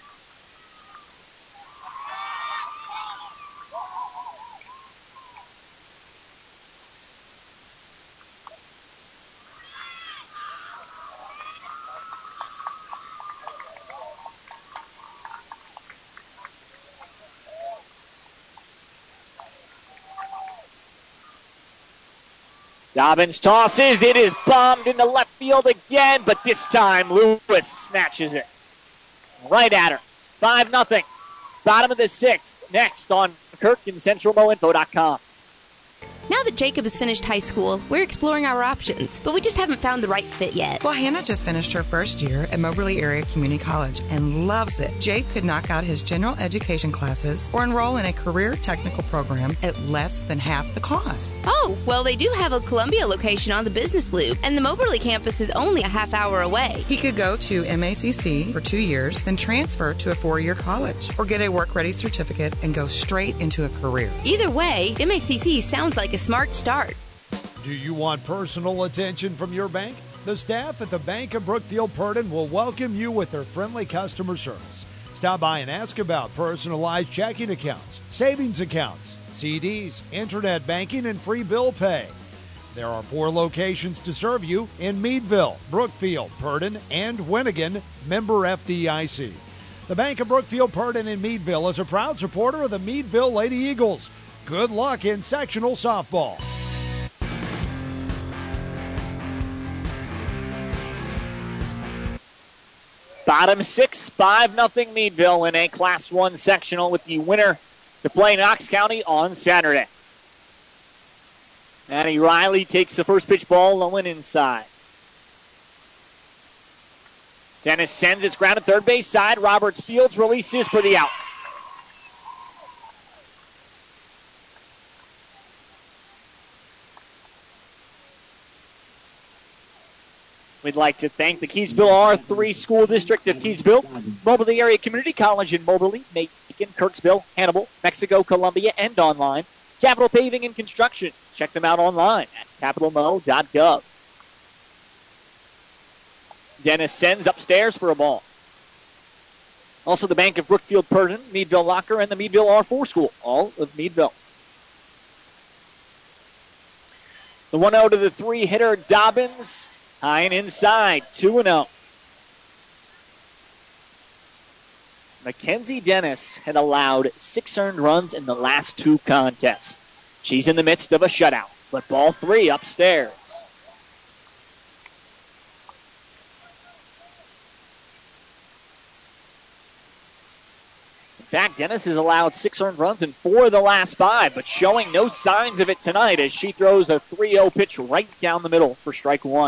Speaker 1: Dobbins tosses. It is bombed into left field again, but this time Lewis snatches it right at her. 5-0. Bottom of the sixth. Next on Kirk and CentralMoInfo.com.
Speaker 10: Now that Jacob has finished high school, we're exploring our options, but we just haven't found the right fit yet.
Speaker 11: Well, Hannah just finished her first year at Moberly Area Community College and loves it. Jake could knock out his general education classes or enroll in a career technical program at less than half the cost.
Speaker 10: Oh, well, they do have a Columbia location on the business loop, and the Moberly campus is only a half hour away.
Speaker 11: He could go to MACC for 2 years, then transfer to a 4-year college, or get a work-ready certificate and go straight into a career.
Speaker 10: Either way, MACC sounds like a smart start.
Speaker 12: Do you want personal attention from your bank? The staff at the Bank of Brookfield-Purdon will welcome you with their friendly customer service. Stop by and ask about personalized checking accounts, savings accounts, CDs, internet banking, and free bill pay. There are 4 locations to serve you in Meadville, Brookfield, Purdon, and Winnigan, member FDIC. The Bank of Brookfield, Purdon, and Meadville is a proud supporter of the Meadville Lady Eagles. Good luck in sectional softball.
Speaker 1: Bottom 6, 5-0 Meadville in a Class 1 sectional with the winner to play Knox County on Saturday. Maddie Riley takes the first pitch ball low and inside. Dennis sends its ground to third base side. Roberts Fields releases for the out. We'd like to thank the Keysville R3 School District of Keysville, Moberly Area Community College in Moberly, Macon, Kirksville, Hannibal, Mexico, Columbia, and online. Capital Paving and Construction. Check them out online at capitalmo.gov. Dennis sends upstairs for a ball. Also the Bank of Brookfield, Purdon, Meadville Locker, and the Meadville R4 School, all of Meadville. The 1-0 to the 3-hitter Dobbins. High and inside, 2-0. Mackenzie Dennis had allowed 6 earned runs in the last 2 contests. She's in the midst of a shutout, but ball 3 upstairs. In fact, Dennis has allowed 6 earned runs in 4 of the last 5, but showing no signs of it tonight as she throws a 3-0 pitch right down the middle for strike 1.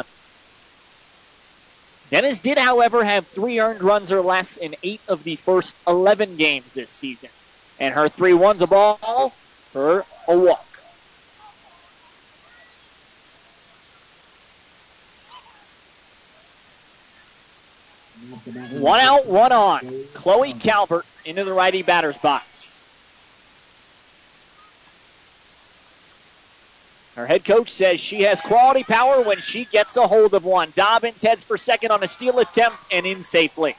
Speaker 1: Dennis did, however, have 3 earned runs or less in 8 of the first 11 games this season. And her 3-1's a ball, her a walk. 1 out, 1 on. Chloe Calvert into the righty batter's box. Her head coach says she has quality power when she gets a hold of one. Dobbins heads for second on a steal attempt and in safely.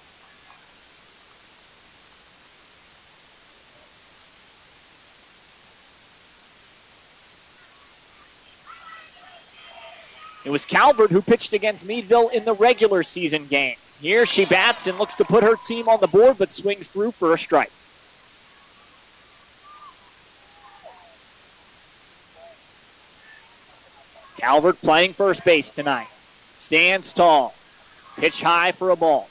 Speaker 1: It was Calvert who pitched against Meadville in the regular season game. Here she bats and looks to put her team on the board, but swings through for a strike. Calvert playing first base tonight. Stands tall. Pitch high for a ball.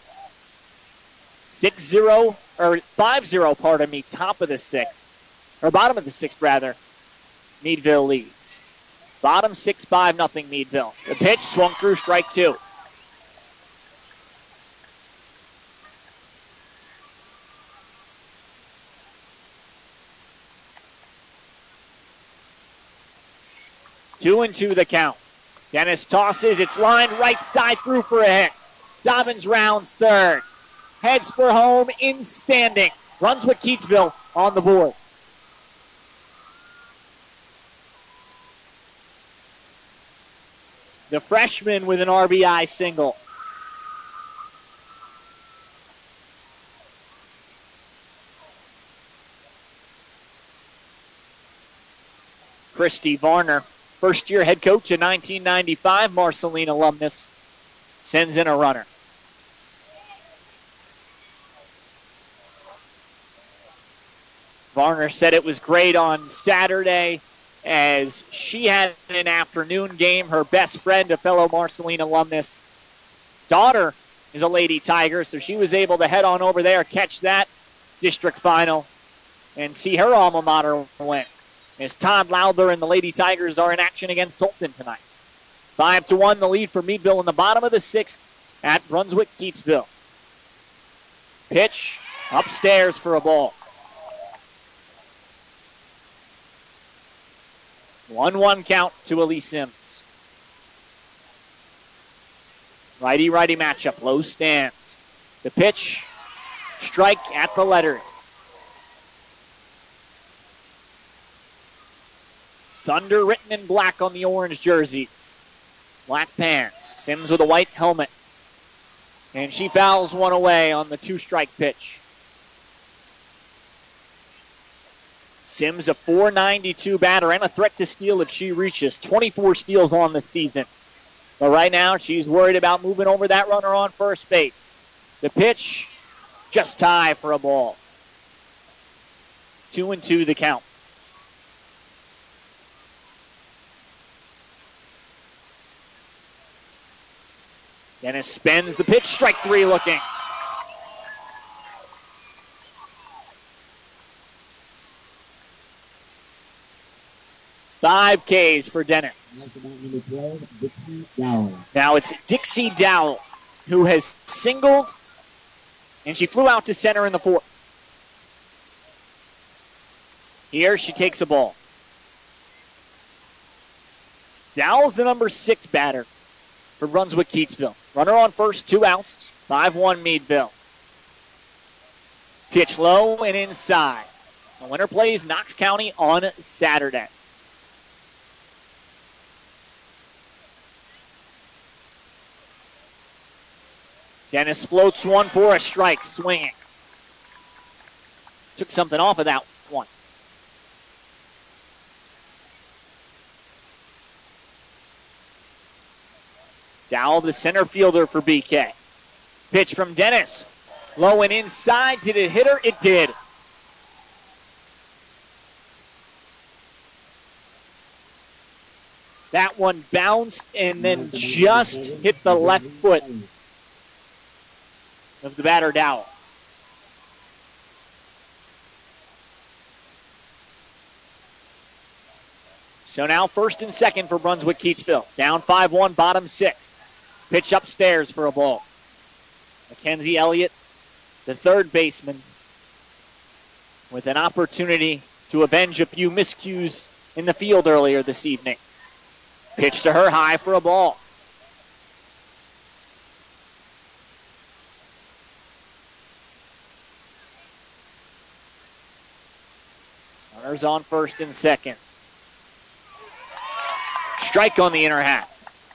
Speaker 1: 5-0, top of the 6th. Or bottom of the 6th, rather. Meadville leads. Bottom 6, 5-0 Meadville. The pitch swung through strike 2. Two and 2 the count. Dennis tosses. It's lined right side through for a hit. Dobbins rounds third. Heads for home in standing. Brunswick Keatsville on the board. The freshman with an RBI single. Christy Varner, first-year head coach in 1995, Marceline alumnus, sends in a runner. Varner said it was great on Saturday as she had an afternoon game. Her best friend, a fellow Marceline alumnus, daughter is a Lady Tiger, so she was able to head on over there, catch that district final, and see her alma mater win. As Todd Lowther and the Lady Tigers are in action against Tolton tonight. 5-1 the lead for Meadville in the bottom of the 6th at Brunswick Keatsville. Pitch upstairs for a ball. 1-1 count to Elise Sims. Righty-righty matchup, low stands. The pitch, strike at the letters. Thunder written in black on the orange jerseys. Black pants. Sims with a white helmet. And she fouls one away on the 2-strike pitch. Sims a .492 batter and a threat to steal if she reaches. 24 steals on the season. But right now she's worried about moving over that runner on first base. The pitch just high for a ball. 2-2 the count. Dennis spins the pitch, strike three looking. Five Ks for Dennis. Now it's Dixie Dowell, who has singled, and she flew out to center in the fourth. Here she takes a ball. Dowell's the number 6 batter for Brunswick-Keatsville. Runner on first, 2 outs, 5-1 Meadville. Pitch low and inside. The winner plays Knox County on Saturday. Dennis floats one for a strike, swinging. Took something off of that one. Dowell, the center fielder for BK. Pitch from Dennis. Low and inside. Did it hit her? It did. That one bounced and then just hit the left foot of the batter, Dowell. So now first and second for Brunswick-Keatsville. Down 5-1, bottom 6. Pitch upstairs for a ball. Mackenzie Elliott, the third baseman, with an opportunity to avenge a few miscues in the field earlier this evening. Pitch to her high for a ball. Runners on first and second. Strike on the inner half.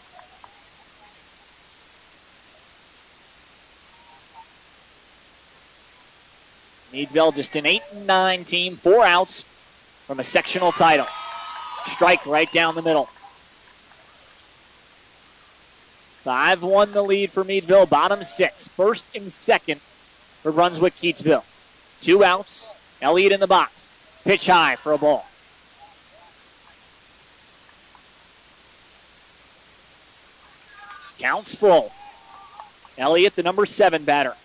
Speaker 1: Meadville just an 8-9 team, 4 outs from a sectional title. Strike right down the middle. 5-1 the lead for Meadville, bottom 6. First and second for Brunswick-Keatsville. 2 outs, Elliott in the box. Pitch high for a ball. Counts full. Elliott, the number 7 batter.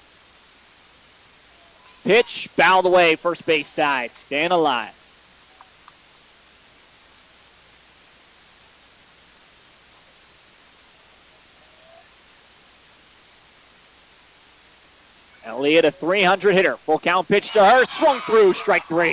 Speaker 1: Pitch, fouled away, first base side. Staying alive. Elliott, a 300 hitter. Full count pitch to her. Swung through, strike 3.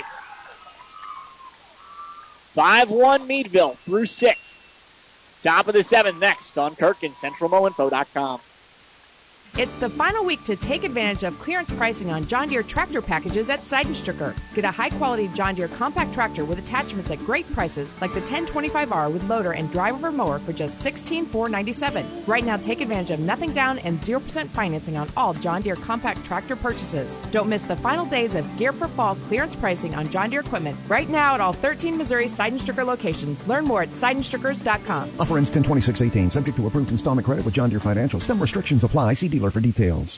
Speaker 1: 5-1 Meadville through 6. Top of the 7th next on Kirk and CentralMoInfo.com.
Speaker 18: It's the final week to take advantage of clearance pricing on John Deere tractor packages at Seidenstricker. Get a high-quality John Deere compact tractor with attachments at great prices like the 1025R with loader and drive-over mower for just $16,497. Right now, take advantage of nothing down and 0% financing on all John Deere compact tractor purchases. Don't miss the final days of Gear for Fall clearance pricing on John Deere equipment right now at all 13 Missouri Seidenstricker locations. Learn more at Seidenstrickers.com.
Speaker 19: Offer ends 10/26/18, subject to approved installment credit with John Deere Financial. Some restrictions apply. See dealer for details.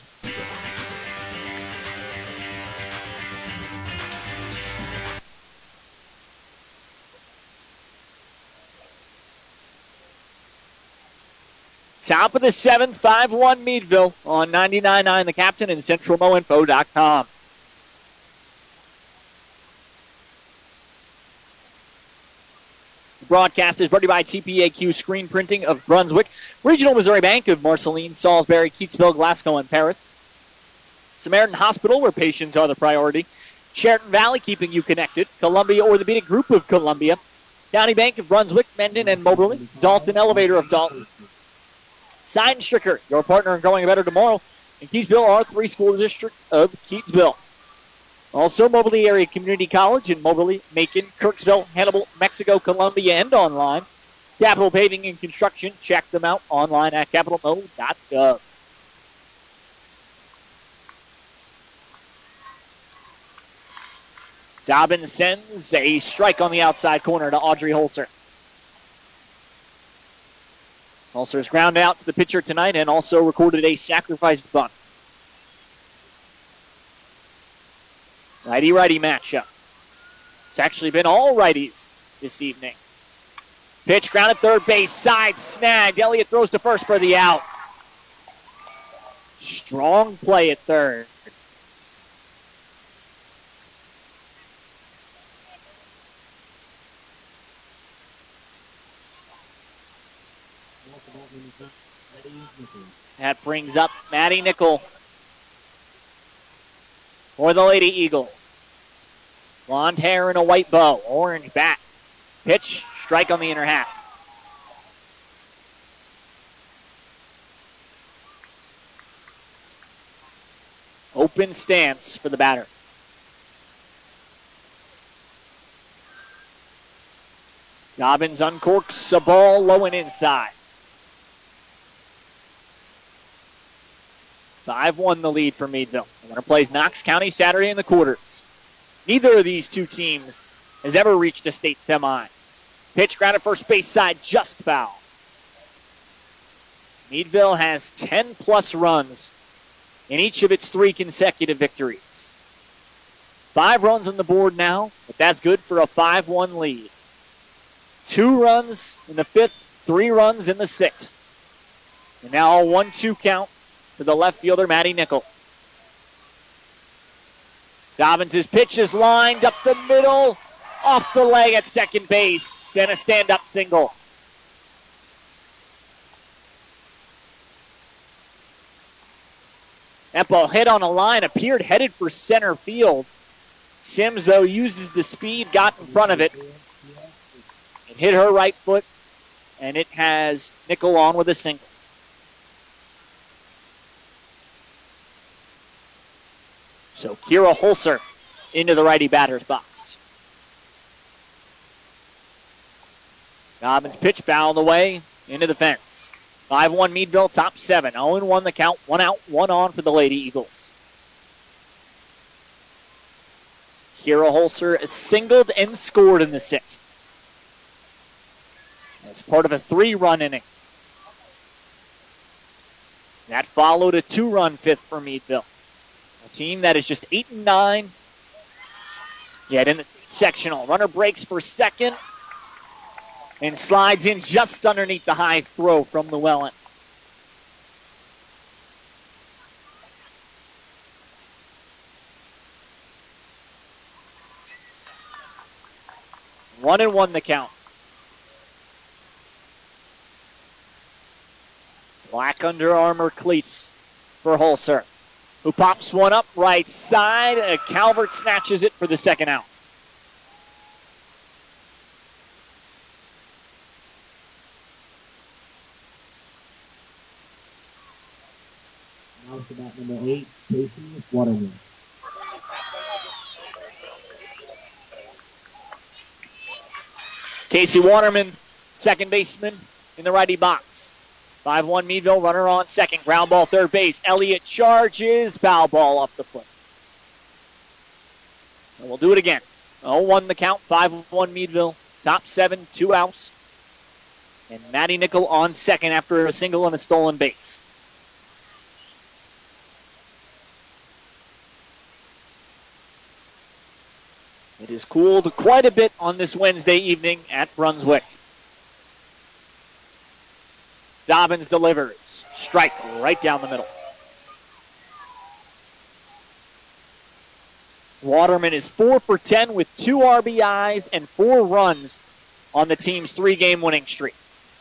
Speaker 1: Top of the 7th, 5-1 Meadville on 99.9 The Captain and CentralMoInfo.com. The broadcast is brought to you by TPAQ Screen Printing of Brunswick, Regional Missouri Bank of Marceline, Salisbury, Keatsville, Glasgow, and Paris. Samaritan Hospital, where patients are the priority. Sheraton Valley, keeping you connected. Columbia Orthopedic Group of Columbia. County Bank of Brunswick, Mendon, and Moberly. Dalton Elevator of Dalton. Seidenstricker, your partner in growing a better tomorrow. And Keatsville, R3 School District of Keatsville. Also, Moberly Area Community College in Moberly, Macon, Kirksville, Hannibal, Mexico, Columbia, and online. Capital Paving and Construction. Check them out online at capitalmo.gov. Dobbins sends a strike on the outside corner to Audrey Holzer. Holzer's ground out to the pitcher tonight and also recorded a sacrifice bunt. Righty-righty matchup. It's actually been all righties this evening. Pitch ground at third base, side snagged. Elliott throws to first for the out. Strong play at third. That brings up Maddie Nickel for the Lady Eagle. Blonde hair and a white bow. Orange bat. Pitch, strike on the inner half. Open stance for the batter. Dobbins uncorks a ball low and inside. 5-1 the lead for Meadville. The winner plays Knox County Saturday in the quarter. Neither of these two teams has ever reached a state semi. Pitch grounded first base side, just foul. Meadville has 10-plus runs in each of its 3 consecutive victories. 5 runs on the board now, but that's good for a 5-1 lead. 2 runs in the 5th, 3 runs in the 6th. And now a 1-2 count to the left fielder, Maddie Nickel. Dobbins' pitch is lined up the middle, off the leg at second base, and a stand-up single. That ball hit on a line, appeared headed for center field. Sims, though, uses the speed, got in front of it. It hit her right foot, and it has Nickel on with a single. So Kira Holzer into the righty batter's box. Dobbins pitch fouled away into the fence. 5-1 Meadville, top 7. 0-1 the count, 1 out, 1 on for the Lady Eagles. Kira Holzer is singled and scored in the 6th. As part of a 3-run inning. That followed a 2-run 5th for Meadville. A team that is just 8-9. Yet in the sectional. Runner breaks for second. And slides in just underneath the high throw from Llewellyn. One and one the count. Black Under Armour cleats for Holzer, who pops one up right side. Calvert snatches it for the second out.
Speaker 14: Now it's about number 8, Casey Waterman.
Speaker 1: Casey Waterman, second baseman in the righty box. 5-1 Meadville, runner on second. Ground ball, third base. Elliott charges. Foul ball off the foot. And we'll do it again. 0-1 the count. 5-1 Meadville. Top 7, 2 outs. And Maddie Nickel on second after a single and a stolen base. It has cooled quite a bit on this Wednesday evening at Brunswick. Dobbins delivers. Strike right down the middle. Waterman is 4 for 10 with 2 RBIs and 4 runs on the team's 3-game winning streak.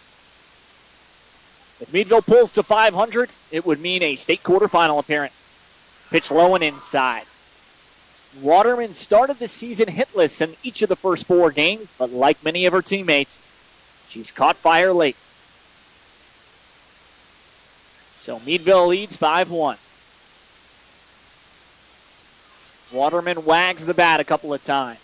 Speaker 1: If Meadville pulls to 500, it would mean a state quarterfinal appearance. Pitch low and inside. Waterman started the season hitless in each of the first 4 games, but like many of her teammates, she's caught fire late. So Meadville leads 5-1. Waterman wags the bat a couple of times.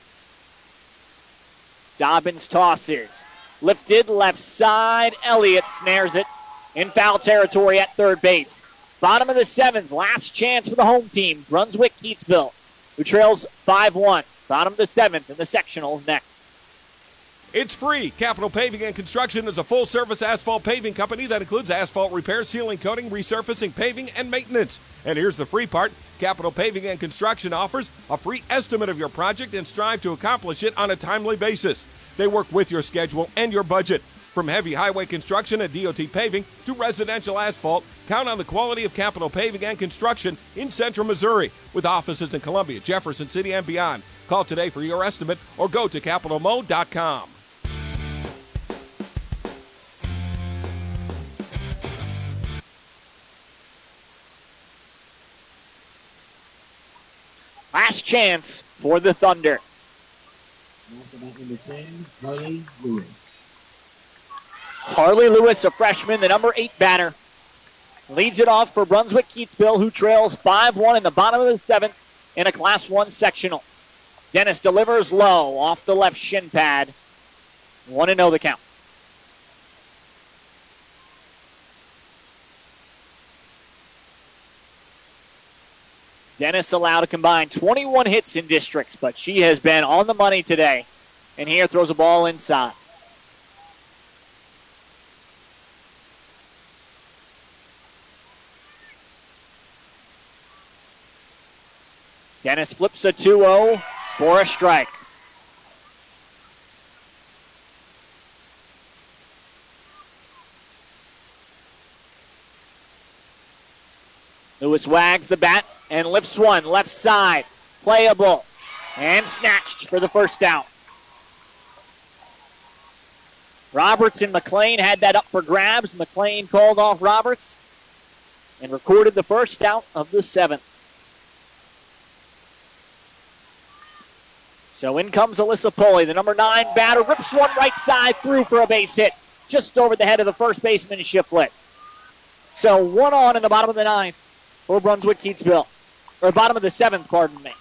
Speaker 1: Dobbins tosses. Lifted left side. Elliott snares it in foul territory at third base. Bottom of the 7th. Last chance for the home team. Brunswick-Keatsville, who trails 5-1. Bottom of the 7th in the sectionals next.
Speaker 13: It's free. Capital Paving and Construction is a full-service asphalt paving company that includes asphalt repair, sealing, coating, resurfacing, paving, and maintenance. And here's the free part. Capital Paving and Construction offers a free estimate of your project and strive to accomplish it on a timely basis. They work with your schedule and your budget. From heavy highway construction and DOT paving to residential asphalt, count on the quality of Capital Paving and Construction in Central Missouri, with offices in Columbia, Jefferson City, and beyond. Call today for your estimate or go to capitalmo.com.
Speaker 1: Last chance for the Thunder. Harley Lewis, a freshman, the number 8 batter, leads it off for Brunswick-Keatsville, who trails 5-1 in the bottom of the 7th in a Class 1 sectional. Dennis delivers low off the left shin pad. 1-0 the count. Dennis allowed a combined 21 hits in district, but she has been on the money today. And here throws a ball inside. Dennis flips a 2-0 for a strike. Lewis wags the bat and lifts one left side. Playable and snatched for the first out. Roberts and McLean had that up for grabs. McLean called off Roberts and recorded the first out of the 7th. So in comes Alyssa Pulley, the number 9 batter, rips one right side through for a base hit, just over the head of the first baseman, Shiflett. So 1 on in the bottom of the 9th for Brunswick-Keatsville, or bottom of the 7th, pardon me.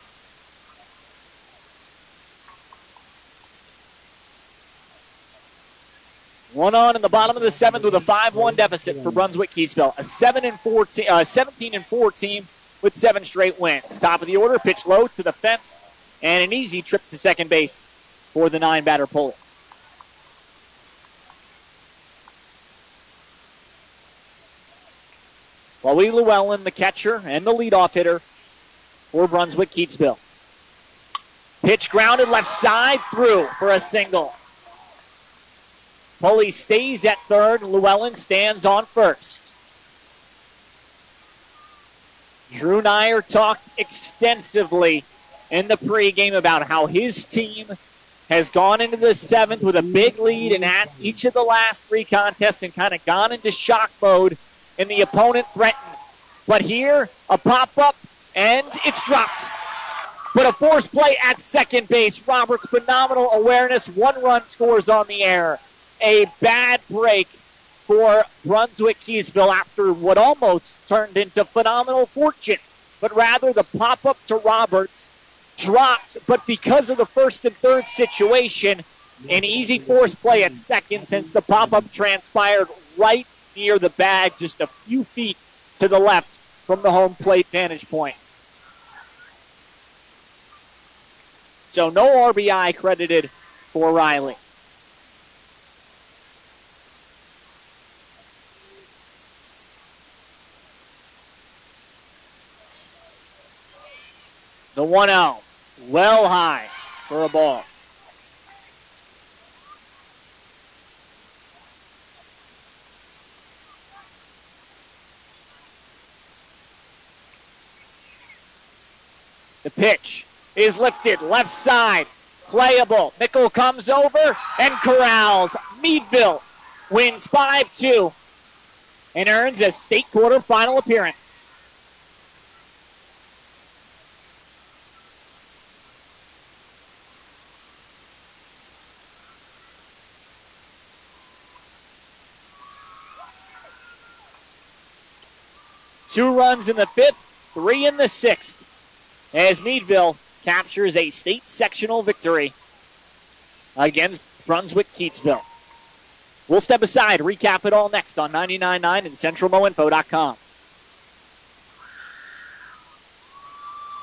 Speaker 1: One on in the bottom of the 7th with a 5-1 deficit for Brunswick-Keatsville. A 17-4 team with 7 straight wins. Top of the order, pitch low to the fence, and an easy trip to second base for the 9-batter Pulley. Chloe Llewellyn, the catcher and the leadoff hitter for Brunswick-Keatsville. Pitch grounded left side through for a single. Pulley stays at third. Llewellyn stands on first. Drew Nyer talked extensively in the pregame about how his team has gone into the 7th with a big lead and at each of the last 3 contests and kind of gone into shock mode, and the opponent threatened. But here, a pop-up, and it's dropped. But a forced play at second base. Roberts' phenomenal awareness. 1 run scores on the air. A bad break for Brunswick-Keatsville after what almost turned into phenomenal fortune. But rather, the pop-up to Roberts dropped, but because of the first and third situation, an easy force play at second since the pop-up transpired right near the bag, just a few feet to the left from the home plate vantage point. So no RBI credited for Riley. The 1-0, well high for a ball. The pitch is lifted, left side, playable. Mickle comes over and corrals. Meadville wins 5-2 and earns a state quarterfinal appearance. Two runs in the 5th, 3 in the 6th, as Meadville captures a state sectional victory against Brunswick-Keatsville. We'll step aside, recap it all next on 99.9 and CentralMoInfo.com.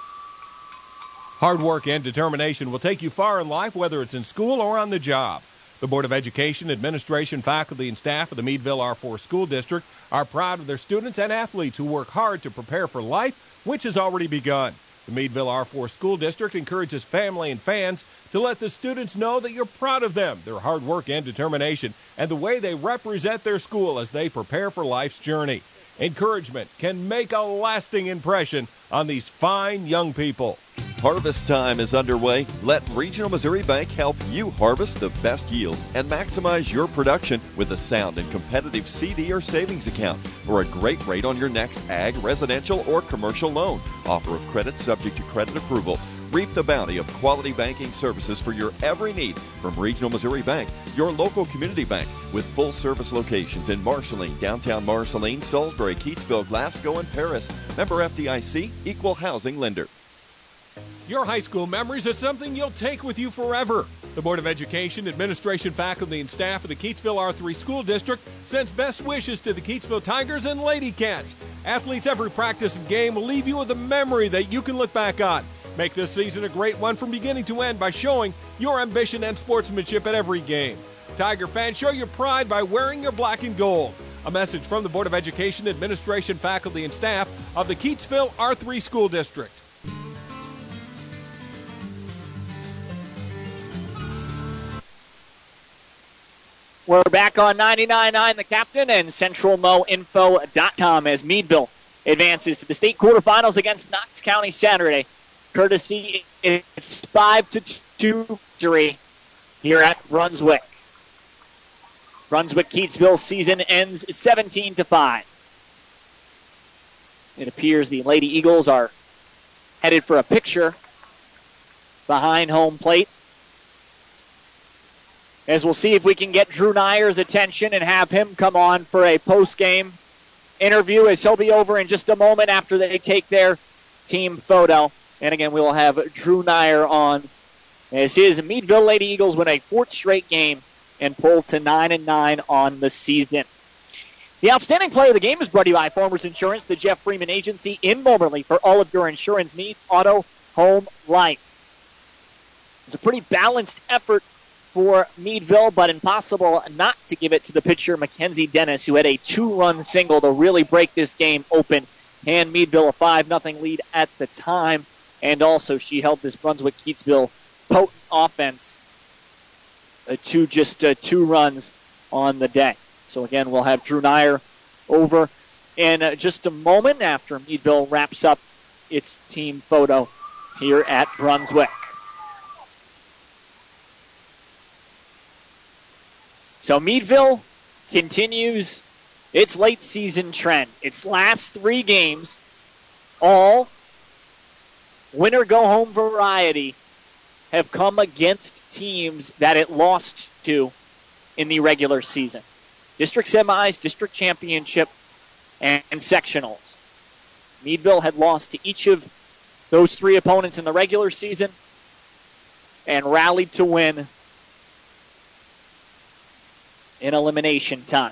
Speaker 13: Hard work and determination will take you far in life, whether it's in school or on the job. The Board of Education, administration, faculty, and staff of the Meadville R4 School District are proud of their students and athletes who work hard to prepare for life, which has already begun. The Meadville R4 School District encourages family and fans to let the students know that you're proud of them, their hard work and determination, and the way they represent their school as they prepare for life's journey. Encouragement can make a lasting impression on these fine young people.
Speaker 20: Harvest time is underway. Let Regional Missouri Bank help you harvest the best yield and maximize your production with a sound and competitive CD or savings account for a great rate on your next ag, residential, or commercial loan. Offer of credit subject to credit approval. Reap the bounty of quality banking services for your every need from Regional Missouri Bank, your local community bank with full-service locations in Marceline, downtown Marceline, Salisbury, Keatsville, Glasgow, and Paris. Member FDIC, equal housing lender.
Speaker 13: Your high school memories are something you'll take with you forever. The Board of Education, administration, faculty, and staff of the Keatsville R3 School District sends best wishes to the Keatsville Tigers and Lady Cats. Athletes every practice and game will leave you with a memory that you can look back on. Make this season a great one from beginning to end by showing your ambition and sportsmanship at every game. Tiger fans, show your pride by wearing your black and gold. A message from the Board of Education, administration, faculty, and staff of the Keatsville R3 School District.
Speaker 1: We're back on 99.9 The Captain and CentralMoInfo.com as Meadville advances to the state quarterfinals against Knox County Saturday. Courtesy, it's 5-2 victory here at Brunswick. Brunswick-Keatsville season ends 17-5. It appears the Lady Eagles are headed for a picture behind home plate, as we'll see if we can get Drew Nyer's attention and have him come on for a post-game interview, as he'll be over in just a moment after they take their team photo. And again, we will have Drew Nyer on, as his Meadville Lady Eagles win a fourth straight game and pull to 9-9 on the season. The outstanding player of the game is brought to you by Farmers Insurance, the Jeff Freeman Agency in Moberly for all of your insurance needs, auto, home, life. It's a pretty balanced effort for Meadville, but impossible not to give it to the pitcher, Mackenzie Dennis, who had a 2-run single to really break this game open, hand Meadville a 5-0 lead at the time. And also, she held this Brunswick-Keatsville potent offense to just 2 runs on the day. So again, we'll have Drew Nyer over in just a moment after Meadville wraps up its team photo here at Brunswick. So Meadville continues its late season trend. Its last 3 games, all winner-go-home variety, have come against teams that it lost to in the regular season. District semis, district championship, and sectionals. Meadville had lost to each of those 3 opponents in the regular season and rallied to win in elimination time.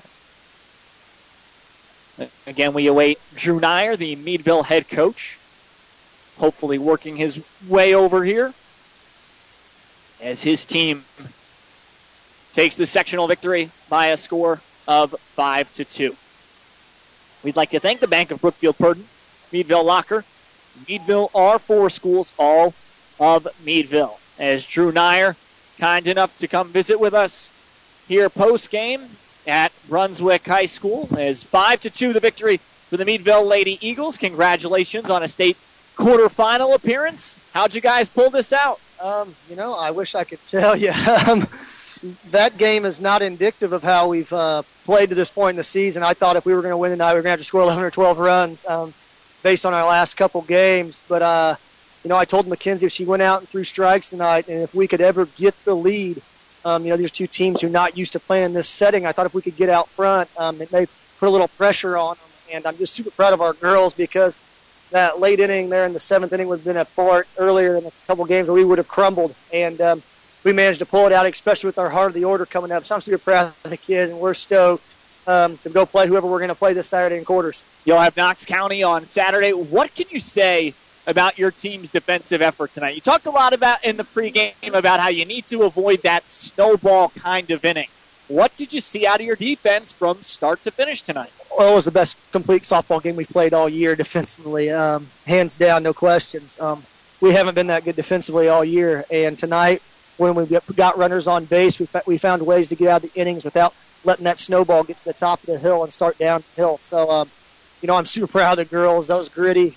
Speaker 1: Again, we await Drew Nyer, the Meadville head coach, hopefully working his way over here as his team takes the sectional victory by a score of 5-2. We'd like to thank the Bank of Brookfield Purdon, Meadville Locker, Meadville R4 schools, all of Meadville. As Drew Nyer, kind enough to come visit with us here post-game at Brunswick High School, as 5-2 the victory for the Meadville Lady Eagles. Congratulations on a state quarterfinal appearance. How'd you guys pull this out?
Speaker 21: I wish I could tell you. That game is not indicative of how we've played to this point in the season. I thought if we were going to win tonight, we were going to have to score 11 or 12 runs based on our last couple games. But, I told Mackenzie if she went out and threw strikes tonight, and if we could ever get the lead, there's 2 teams who are not used to playing in this setting. I thought if we could get out front, it may put a little pressure on them. And I'm just super proud of our girls because that late inning there in the 7th inning would have been a part earlier in a couple games where we would have crumbled. And we managed to pull it out, especially with our heart of the order coming up. So I'm super proud of the kids, and we're stoked to go play whoever we're going to play this Saturday in quarters.
Speaker 1: You'll have Knox County on Saturday. What can you say about your team's defensive effort tonight. You talked a lot about in the pregame about how you need to avoid that snowball kind of inning. What did you see out of your defense from start to finish tonight?
Speaker 21: Well, it was the best complete softball game we've played all year defensively, hands down, no questions. We haven't been that good defensively all year, and tonight when we got runners on base, we found ways to get out of the innings without letting that snowball get to the top of the hill and start downhill. So, I'm super proud of the girls. That was gritty.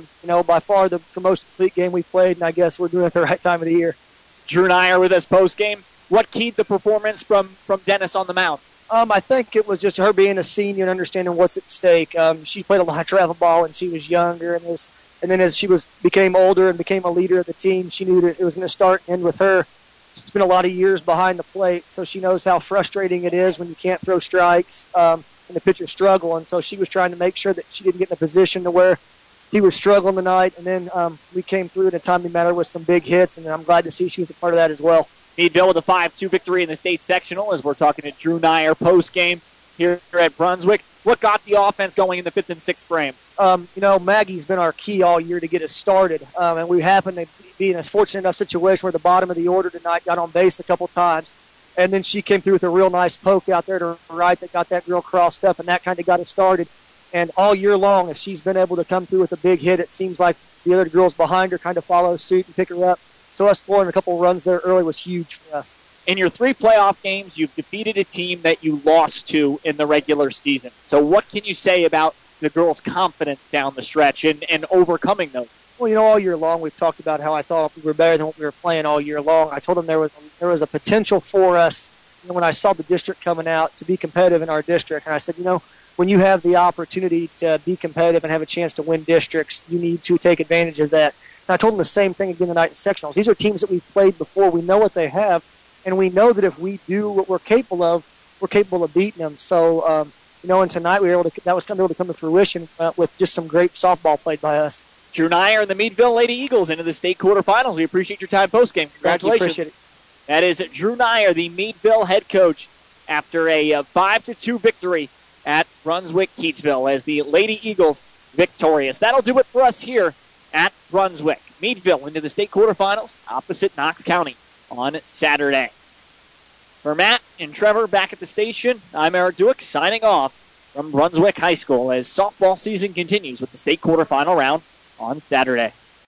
Speaker 21: By far the most complete game we played, and I guess we're doing it at the right time of the year.
Speaker 1: Drew Nyer with us post-game. What keyed the performance from Dennis on the mound?
Speaker 21: I think it was just her being a senior and understanding what's at stake. She played a lot of travel ball when she was younger, and then as she became older and became a leader of the team, she knew that it was going to start and end with her. She's been a lot of years behind the plate, so she knows how frustrating it is when you can't throw strikes and the pitcher's struggling. So she was trying to make sure that she didn't get in a position to where he was struggling tonight, and then we came through in a timely manner with some big hits, and I'm glad to see she was a part of that as well.
Speaker 1: Meadville with a 5-2 victory in the state sectional as we're talking to Drew Nyer post-game here at Brunswick. What got the offense going in the 5th and 6th frames?
Speaker 21: Maggie's been our key all year to get us started, and we happened to be in a fortunate enough situation where the bottom of the order tonight got on base a couple times, and then she came through with a real nice poke out there to the right that got that girl crossed up, and that kind of got us started. And all year long, if she's been able to come through with a big hit, it seems like the other girls behind her kind of follow suit and pick her up. So us scoring a couple runs there early was huge for us.
Speaker 1: In your 3 playoff games, you've defeated a team that you lost to in the regular season. So what can you say about the girls' confidence down the stretch and overcoming those?
Speaker 21: Well, all year long we've talked about how I thought we were better than what we were playing all year long. I told them there was a potential for us when I saw the district coming out to be competitive in our district. And I said, when you have the opportunity to be competitive and have a chance to win districts, you need to take advantage of that. And I told them the same thing again tonight in sectionals. These are teams that we've played before. We know what they have, and we know that if we do what we're capable of beating them. So, and tonight that was able to come to fruition with just some great softball played by us.
Speaker 1: Drew Nyer and the Meadville Lady Eagles into the state quarterfinals. We appreciate your time post-game. Congratulations.
Speaker 21: Appreciate it.
Speaker 1: That is Drew Nyer, the Meadville head coach, after a 5-2 victory at Brunswick-Keatsville as the Lady Eagles victorious. That'll do it for us here at Brunswick. Meadville into the state quarterfinals opposite Knox County on Saturday. For Matt and Trevor back at the station, I'm Eric Duick signing off from Brunswick High School as softball season continues with the state quarterfinal round on Saturday.